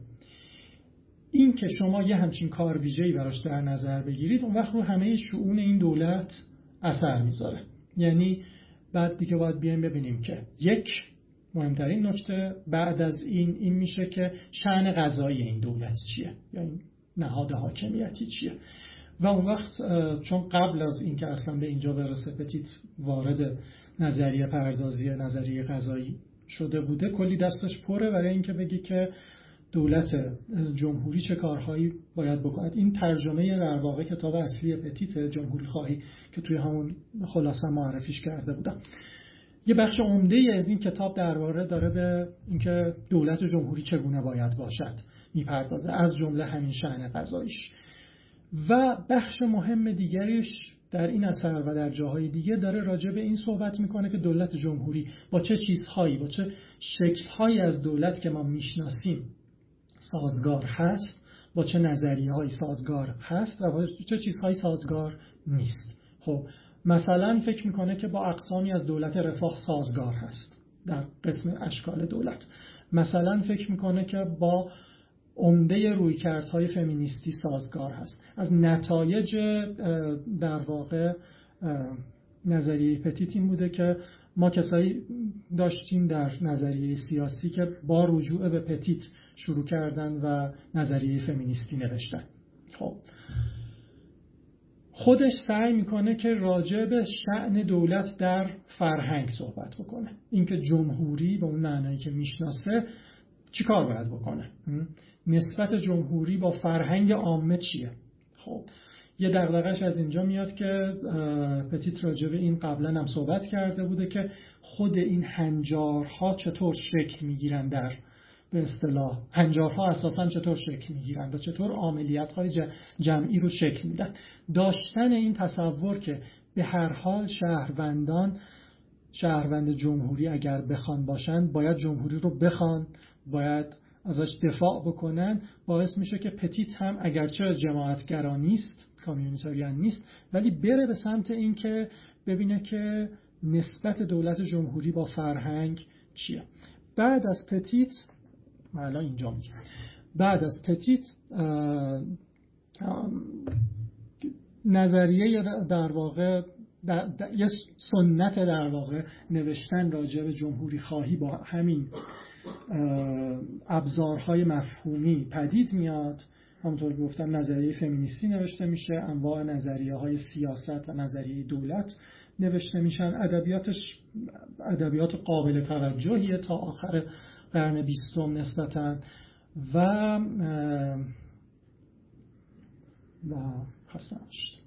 این که شما یه همچین کار ویژه‌ای براش در نظر بگیرید، اون وقت رو همه شؤون این دولت اثر میذاره. یعنی بعد دیگه باید بیایم ببینیم که یک مهمترین نکته بعد از این این میشه که شأن قضایی این دولت چیه یا این نهاد حاکمیتی چیه. و اون وقت چون قبل از اینکه اصلا به اینجا برسه پتیت وارد نظریه پردازی نظریه قضایی شده بوده، کلی دستش پره برای اینکه بگی که دولت جمهوری چه کارهایی باید بکند. این ترجمه در واقع کتاب اصلی پتیت جمهوری خواهی که توی همون خلاصه معرفیش کرده بودم. یه بخش عمده‌ای از این کتاب درباره داره به اینکه دولت جمهوری چگونه باید باشد میپردازه، از جمله همین شأن قضاییش. و بخش مهم دیگریش در این اثر و در جاهای دیگه داره راجع به این صحبت میکنه که دولت جمهوری با چه چیزهایی، با چه شکل‌هایی از دولت که ما میشناسیم سازگار هست، با چه نظریه‌هایی سازگار هست و با چه چیزهایی سازگار نیست. خب مثلا فکر میکنه که با اقسامی از دولت رفاه سازگار هست در قسم اشکال دولت. مثلا فکر میکنه که با عمده رویکردهای فمینیستی سازگار هست. از نتایج در واقع نظریه پتیت این بوده که ما کسایی داشتیم در نظریه سیاسی که با رجوع به پتیت شروع کردن و نظریه فمینیستی نوشتن. خب خودش سعی میکنه که راجع به شأن دولت در فرهنگ صحبت بکنه. اینکه جمهوری به اون معنایی که میشناسه چی کار باید بکنه، نسبت جمهوری با فرهنگ عامه چیه. خب یه دغدغه‌اش از اینجا میاد که پتیت راجع به این قبلا هم صحبت کرده بوده که خود این هنجارها چطور شکل میگیرن، در به اصطلاح هنجارها اساسا چطور شکل میگیرن و چطور عملیات‌های جمعی رو شکل میدن. داشتن این تصور که به هر حال شهروندان شهروند جمهوری اگر بخوان باشن باید جمهوری رو بخوان، باید ازش دفاع بکنن، باعث میشه که پتیت هم اگرچه جماعتگرا نیست، کامیونیتاریان نیست، ولی بره به سمت این که ببینه که نسبت دولت جمهوری با فرهنگ چیه. بعد از پتیت حالا اینجا میگم بعد از پتیت نظریه در واقع در در یه سنت در واقع نوشتن راجع به جمهوری خواهی با همین ابزارهای مفهومی پدید میاد. همونطور که گفتم نظریه فمینیستی نوشته میشه، انواع نظریه های سیاست و نظریه دولت نوشته میشن. ادبیاتش ادبیات قابل توجهیه تا آخر قرن بیستم نسبتاً و و خسته‌اش.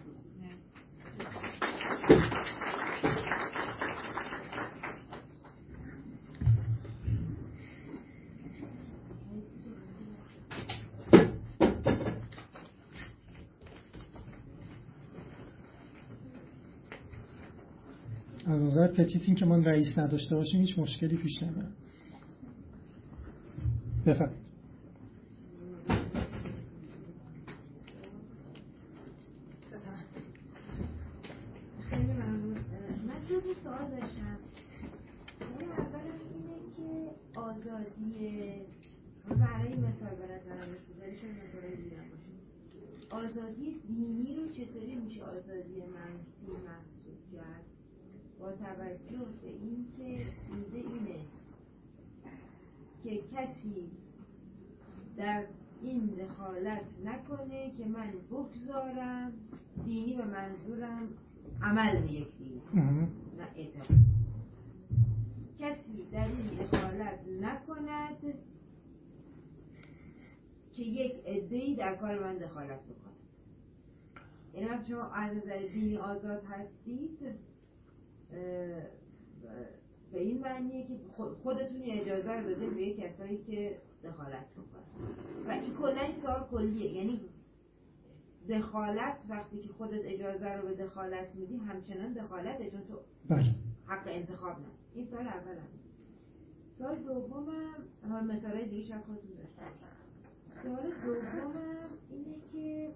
از نظر پتیت این که من رئیس نداشته باشیم هیچ مشکلی پیش نمیاد. بفرمایید. خیلی ممنون. من دو تا سوال داشتم. سوال اولش اینه که آزادی برای مثال به نظرم رسید ولی شاید مثالای دیگه هم باشه. آزادی دینی رو چطوری میشه آزادی منفی محسوب کرد با توجه به این که ایده اینه که کسی در این دخالت نکنه که من بگذارم دینی به منظورم عمل به یک دین نه اعتقاد، کسی در این دخالت نکند که یک عده‌ای در کار من دخالت بکنه. یعنی وقتی شما از نظر دینی آزاد هستید به این معنیه که خودتون اجازه رو داده به کسایی که دخالت بکنن و این کلا سوال کلیه. یعنی دخالت وقتی که خودت اجازه رو به دخالت میدی همچنان دخالته چون تو حق انتخاب نه. این سوال اولم. سوال دومم مثالای دیگه شاید خودتون داشته باشم. سوال دومم اینه که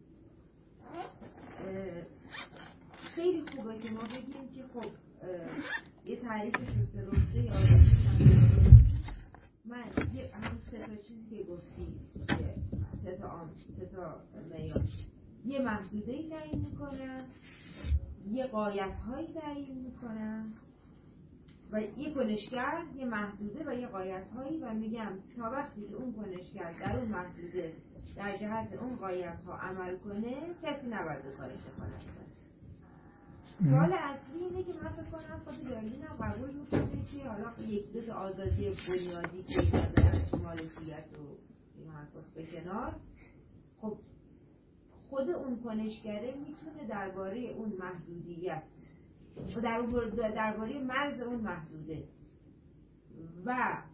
خیلی خوبه که ما بگیم که خب یه تعریف شسته رشته آزادی من یه همون سه تا چیزی که گفتی سه تا آم سه تا معیار یه محدوده‌ای تعیین میکنم، یه قایت‌هایی تعیین میکنم و یه کنشگر یه محدوده و یه قایت‌هایی و میگم تا وقتی که اون کنشگر در اون محدوده در جهت اون قایت‌ها عمل کنه کسی نباید به کارش دخالت کنه. سوال اصلی اینه که من فکر کنم خود برلین هم قبول میکنه که حالا یک دو تا آزادی بنیادی که در مالکیت و این حرفاست به کنار، خب خود اون کنشگره میتونه درباره اون محدودیت و درباره مرز اون محدوده و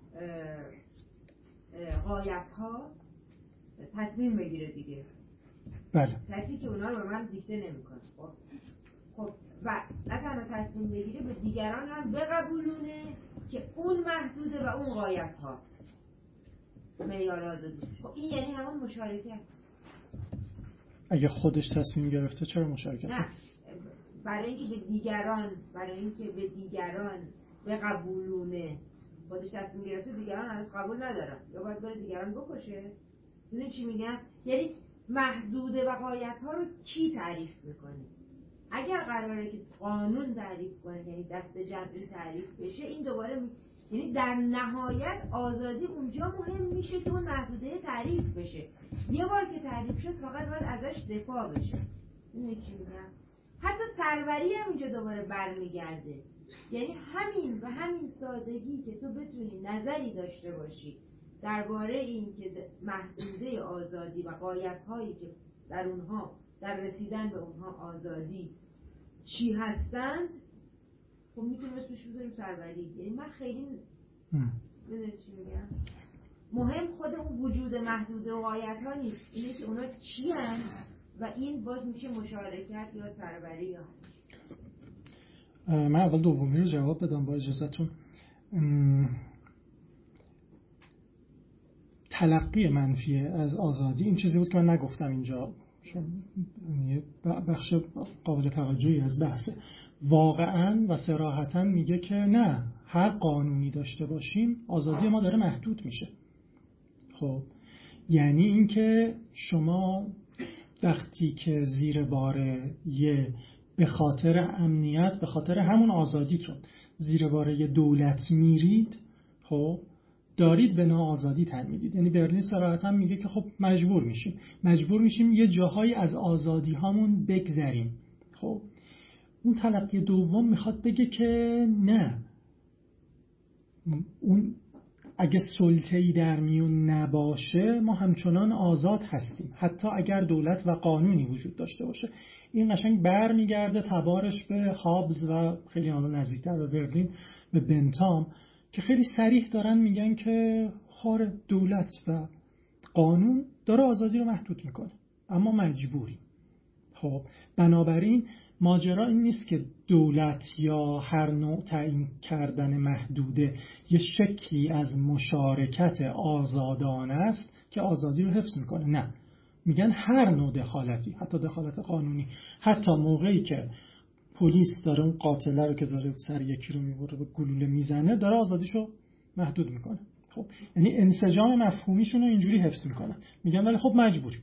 غایت‌ها تصمیم بگیره دیگه. بله. کسی که اونا رو به من دیکته نمیکنه. خب خب و نه تنها تصمیم بگیره به دیگران هم بقبولونه که اون محدوده و اون غایت‌ها معیار آزادی. خب این یعنی همون مشارکت. اگه خودش تصمیم گرفته چرا مشارکت؟ نه برای اینکه به دیگران برای اینکه به دیگران بقبولونه خودش تصمیم گرفته دیگران هنوز قبول ندارن یا باید بره دیگران بکشه. میدونی چی میگم؟ یعنی محدوده و غایت‌ها رو کی تعریف میکنه؟ اگر قراره که قانون تعریف کنه یعنی دست جمعی تعریف بشه این دوباره می... یعنی در نهایت آزادی اونجا مهم میشه که اون محدوده تعریف بشه. یه بار که تعریف شد فقط باید ازش دفاع بشه. میدونی چی میگم؟ حتی سروری هم اینجا دوباره برمیگرده. یعنی همین و همین سادگی که تو بتونی نظری داشته باشی درباره این که محدوده آزادی و غایت‌هایی که در اونها در رسیدن به اونها آزادی چی هستند، خب میتونیم اسمش بذاریم سروری. یعنی من خیلی بذارید چی میگم، مهم خود اون وجود محدود و غایت ها نیست، اینه که اونا چی هست و این باز میشه مشارکت یا سروری یا من اول دومی رو جواب بدم با اجازهتون. تلقی منفی از آزادی این چیزی بود که من نگفتم اینجا، بخش قابل توجهی از بحثه. واقعاً و صراحتاً میگه که نه، هر قانونی داشته باشیم آزادی ما داره محدود میشه. خب یعنی اینکه شما وقتی که زیر بار یه به خاطر امنیت، به خاطر همون آزادیتون زیر بار یه دولت میرید، خب دارید به ناآزادی تن میدید. یعنی برلین صراحتاً میگه که خب مجبور میشیم مجبور میشیم یه جاهایی از آزادی هامون بگذریم. خب اون تلقی دوم میخواد بگه که نه، اون اگه سلطه‌ای در میون نباشه ما همچنان آزاد هستیم، حتی اگر دولت و قانونی وجود داشته باشه. این قشنگ بر میگرده تبارش به هابز و خیلی حالا نزدیکتر به برلین به بنتام که خیلی صریح دارن میگن که خار دولت و قانون داره آزادی رو محدود میکنه اما مجبوریم. خب بنابراین ماجرا این نیست که دولت یا هر نوع تعیین کردن محدوده یه شکلی از مشارکت آزادانه است که آزادی رو حفظ میکنه. نه، میگن هر نوع دخالتی، حتی دخالت قانونی، حتی موقعی که پلیس داره اون قاتله رو که داره سر یکی رو میبره به گلوله میزنه داره آزادیشو محدود میکنه. خب یعنی انسجام مفهومیشون رو اینجوری حفظ میکنن. میگن ولی خب مجبوریم.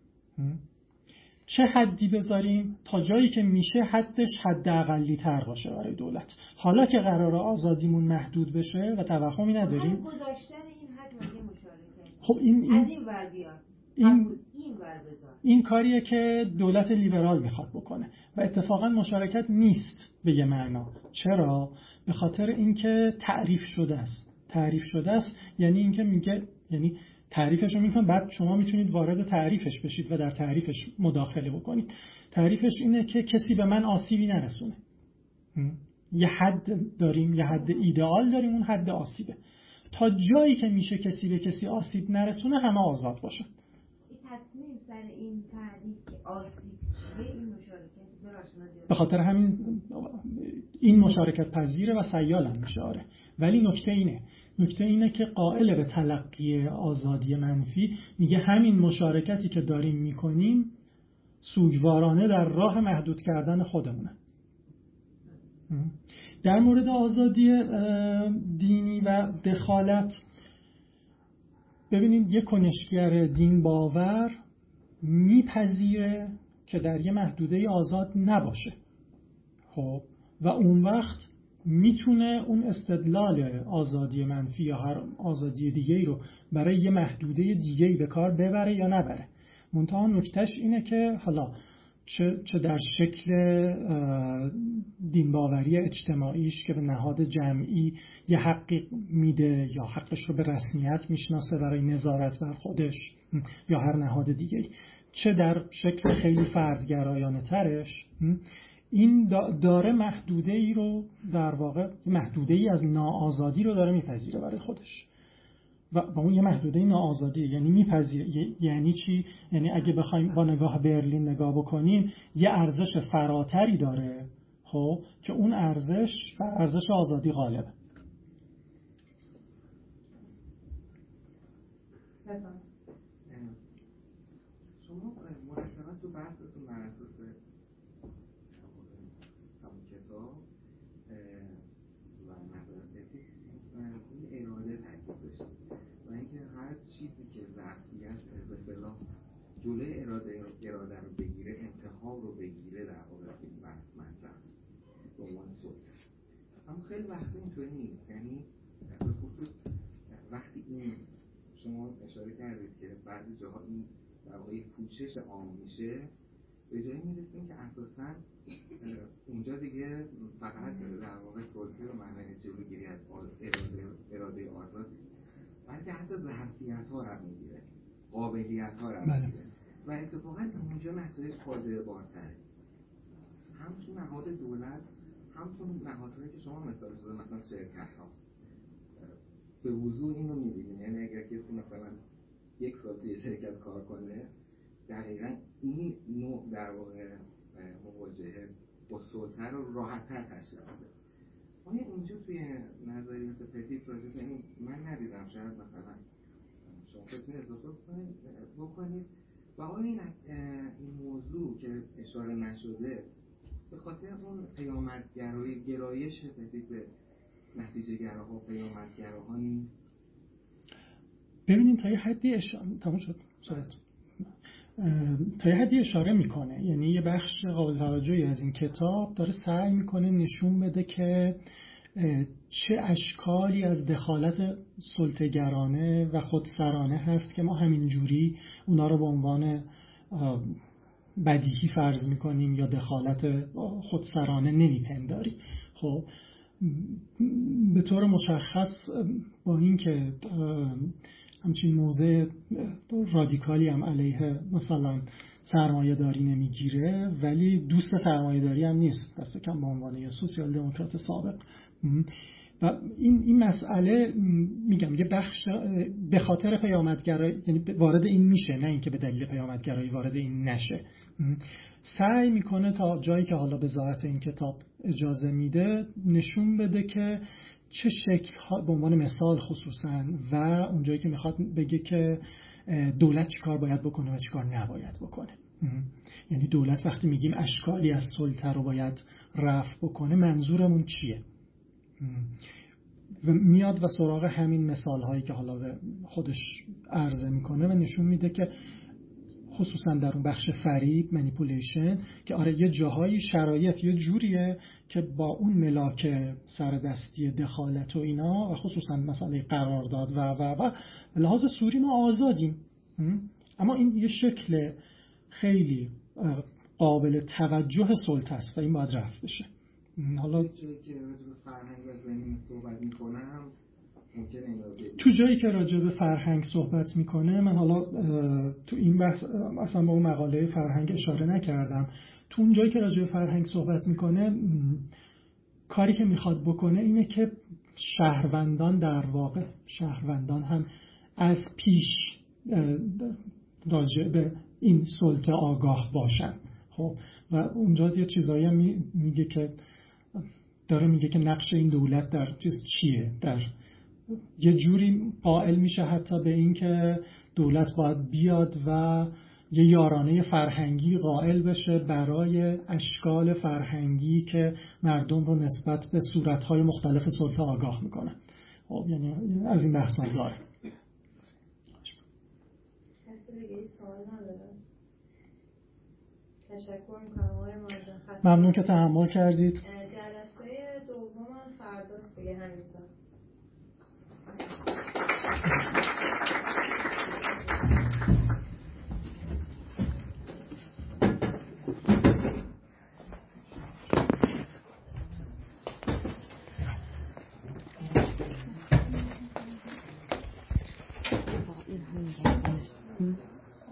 چه حدی بذاریم؟ تا جایی که میشه حدش حد اقلی تر باشه برای دولت. حالا که قراره آزادیمون محدود بشه و توهمی نداریم، گذاشتن این حد مگه مشارکت؟ خب این این از این ور بیاد، این این ور بذار. این کاریه که دولت لیبرال میخواد بکنه و اتفاقا مشارکت نیست به یه معنا. چرا؟ به خاطر اینکه تعریف شده است. تعریف شده است یعنی اینکه میگه، یعنی تعریفش رو میکنه، بعد شما میتونید وارد تعریفش بشید و در تعریفش مداخله بکنید. تعریفش اینه که کسی به من آسیبی نرسونه. یه حد داریم، یه حد ایدئال داریم، اون حد آسیبه. تا جایی که میشه کسی به کسی آسیب نرسونه همه آزاد باشن. تصمیم سر این تعریف که آسیب چیه این مشارکت درست. به خاطر همین این مشارکت پذیره و سیال هم میشه. آره، ولی نکته اینه نکته اینه که قائل به تلقی آزادی منفی میگه همین مشارکتی که داریم میکنیم سوگوارانه در راه محدود کردن خودمونه. در مورد آزادی دینی و دخالت، ببینید یک کنشگر دین باور میپذیره که در یه محدوده آزاد نباشه. خب و اون وقت میتونه اون استدلال آزادی منفی یا هر آزادی دیگه‌ای رو برای یه محدوده دیگه‌ای به کار ببره یا نبره. منتها نکتهش اینه که حالا چه, چه در شکل دینباوری اجتماعیش که به نهاد جمعی یه حقی میده یا حقش رو به رسمیت میشناسه برای نظارت بر خودش یا هر نهاد دیگه‌ای، چه در شکل خیلی فردگرایانه ترش، این داره محدوده ای رو در واقع محدوده ای از ناآزادی رو داره میپذیره برای خودش و با اون یه محدوده ناآزادی. یعنی میپذیره یعنی چی؟ یعنی اگه بخوایم با نگاه برلین نگاه بکنیم یه ارزش فراتری داره، خب که اون ارزش بر ارزش آزادی غالبه. شما مرتبا تو بحثتون بر اساس همون کتاب و مدارک روی اراده تاکید داشتید و اینکه هر چیزی که ظرفیت به اصطلاح جلوی اراده اراده رو بگیره، انتخاب رو بگیره، در واقع این بحث مطرح به عنوان سلطه. اما خیلی وقتی اینطوری نیست. یعنی به خصوص وقتی این شما اشاره کردید که بعضی جاها این در واقع پوشش عام میشه، به جایی میرسیم که اساساً اونجا دیگه فقط در واقع سلطه رو معنی جلوگیری از اراده اراده آزاد، بلکه حتی ظرفیت ها رو میگیره، قابلیت ها رو میگیره. و اتفاقا اونجا نتایج فاجعه بارتره، هم تو نهاد دولت هم تو نهادهایی که شما مثال زدید، مثلا شرکت ها به وضوح اینو می‌بینید. یعنی اگر کسی مثلا یک سال توی شرکت کار کنه، دقیقاً این نوع در واقع مواجهه با سلطه رو راحت‌تر تشخیص میده. آیا اینجا توی نظریات پتیت راجع به این من ندیدم، شاید مثلا شما بتونید اضافه بکنید. و آیا این این موضوع که اشاره نشده به خاطر اون پیامدگرایی گرایش پتیت به نتیجه گراها و پیامدگراها نیست؟ ببینید تا یه حدی اشاره تموم شد شاید تا یه حدی اشاره میکنه، یعنی یه بخش قابل توجهی از این کتاب داره سعی میکنه نشون بده که چه اشکالی از دخالت سلطه‌گرانه و خودسرانه هست که ما همین جوری اونا رو به عنوان بدیهی فرض میکنیم یا دخالت خودسرانه نمیپنداریم. خب به طور مشخص با این که همچین موضع رادیکالی هم علیه مثلا سرمایه داری نمیگیره، ولی دوست سرمایه داری هم نیست، دست کم به عنوان یه سوسیال دموکرات سابق. و این این مسئله میگم یه بخش به خاطر پیامدگرایی، یعنی وارد این میشه، نه اینکه به دلیل پیامدگرایی وارد این نشه. سعی میکنه تا جایی که حالا بضاعت این کتاب اجازه میده نشون بده که چه شکل ها، به عنوان مثال خصوصا، و اونجایی که میخواد بگه که دولت چی کار باید بکنه و چی کار نباید بکنه. یعنی دولت وقتی میگیم اشکالی از سلطه رو باید رفع بکنه، منظورمون چیه؟ و میاد و سراغ همین مثال هایی که حالا به خودش عرضه میکنه و نشون میده که خصوصا در اون بخش فریب، منیپولیشن، که آره یه جاهایی شرایط یه جوریه که با اون ملاک سردستی دخالت و اینا و خصوصا مسئله قرارداد و و و لحاظ سوری ما آزادیم، اما این یه شکل خیلی قابل توجه سلطه است و این باید رفع بشه. حالا جایی که راجع به فرهنگ و زمین صحبت میکنم تو جایی که راجع به فرهنگ صحبت میکنه، من حالا تو این بحث اصلا با اون مقاله فرهنگ اشاره نکردم. تو اون جایی که راجع به فرهنگ صحبت میکنه، کاری که میخواد بکنه اینه که شهروندان در واقع شهروندان هم از پیش راجع به این سلطه آگاه باشن. خب و اونجا یه چیزایی هم میگه که داره میگه که نقش این دولت در چیز چیه، در یه جوری قائل میشه حتی به این که دولت باید بیاد و یه یارانه فرهنگی قائل بشه برای اشکال فرهنگی که مردم رو نسبت به صورتهای مختلف سلطه آگاه میکنه. خب یعنی از این بحث هم داره. کسی دیگه ای سوال نداره؟ تشکر میکنم آقای معظم. ممنون که تحمل کردید. جلسه دوم فرداست دیگه همین ساعت. این همین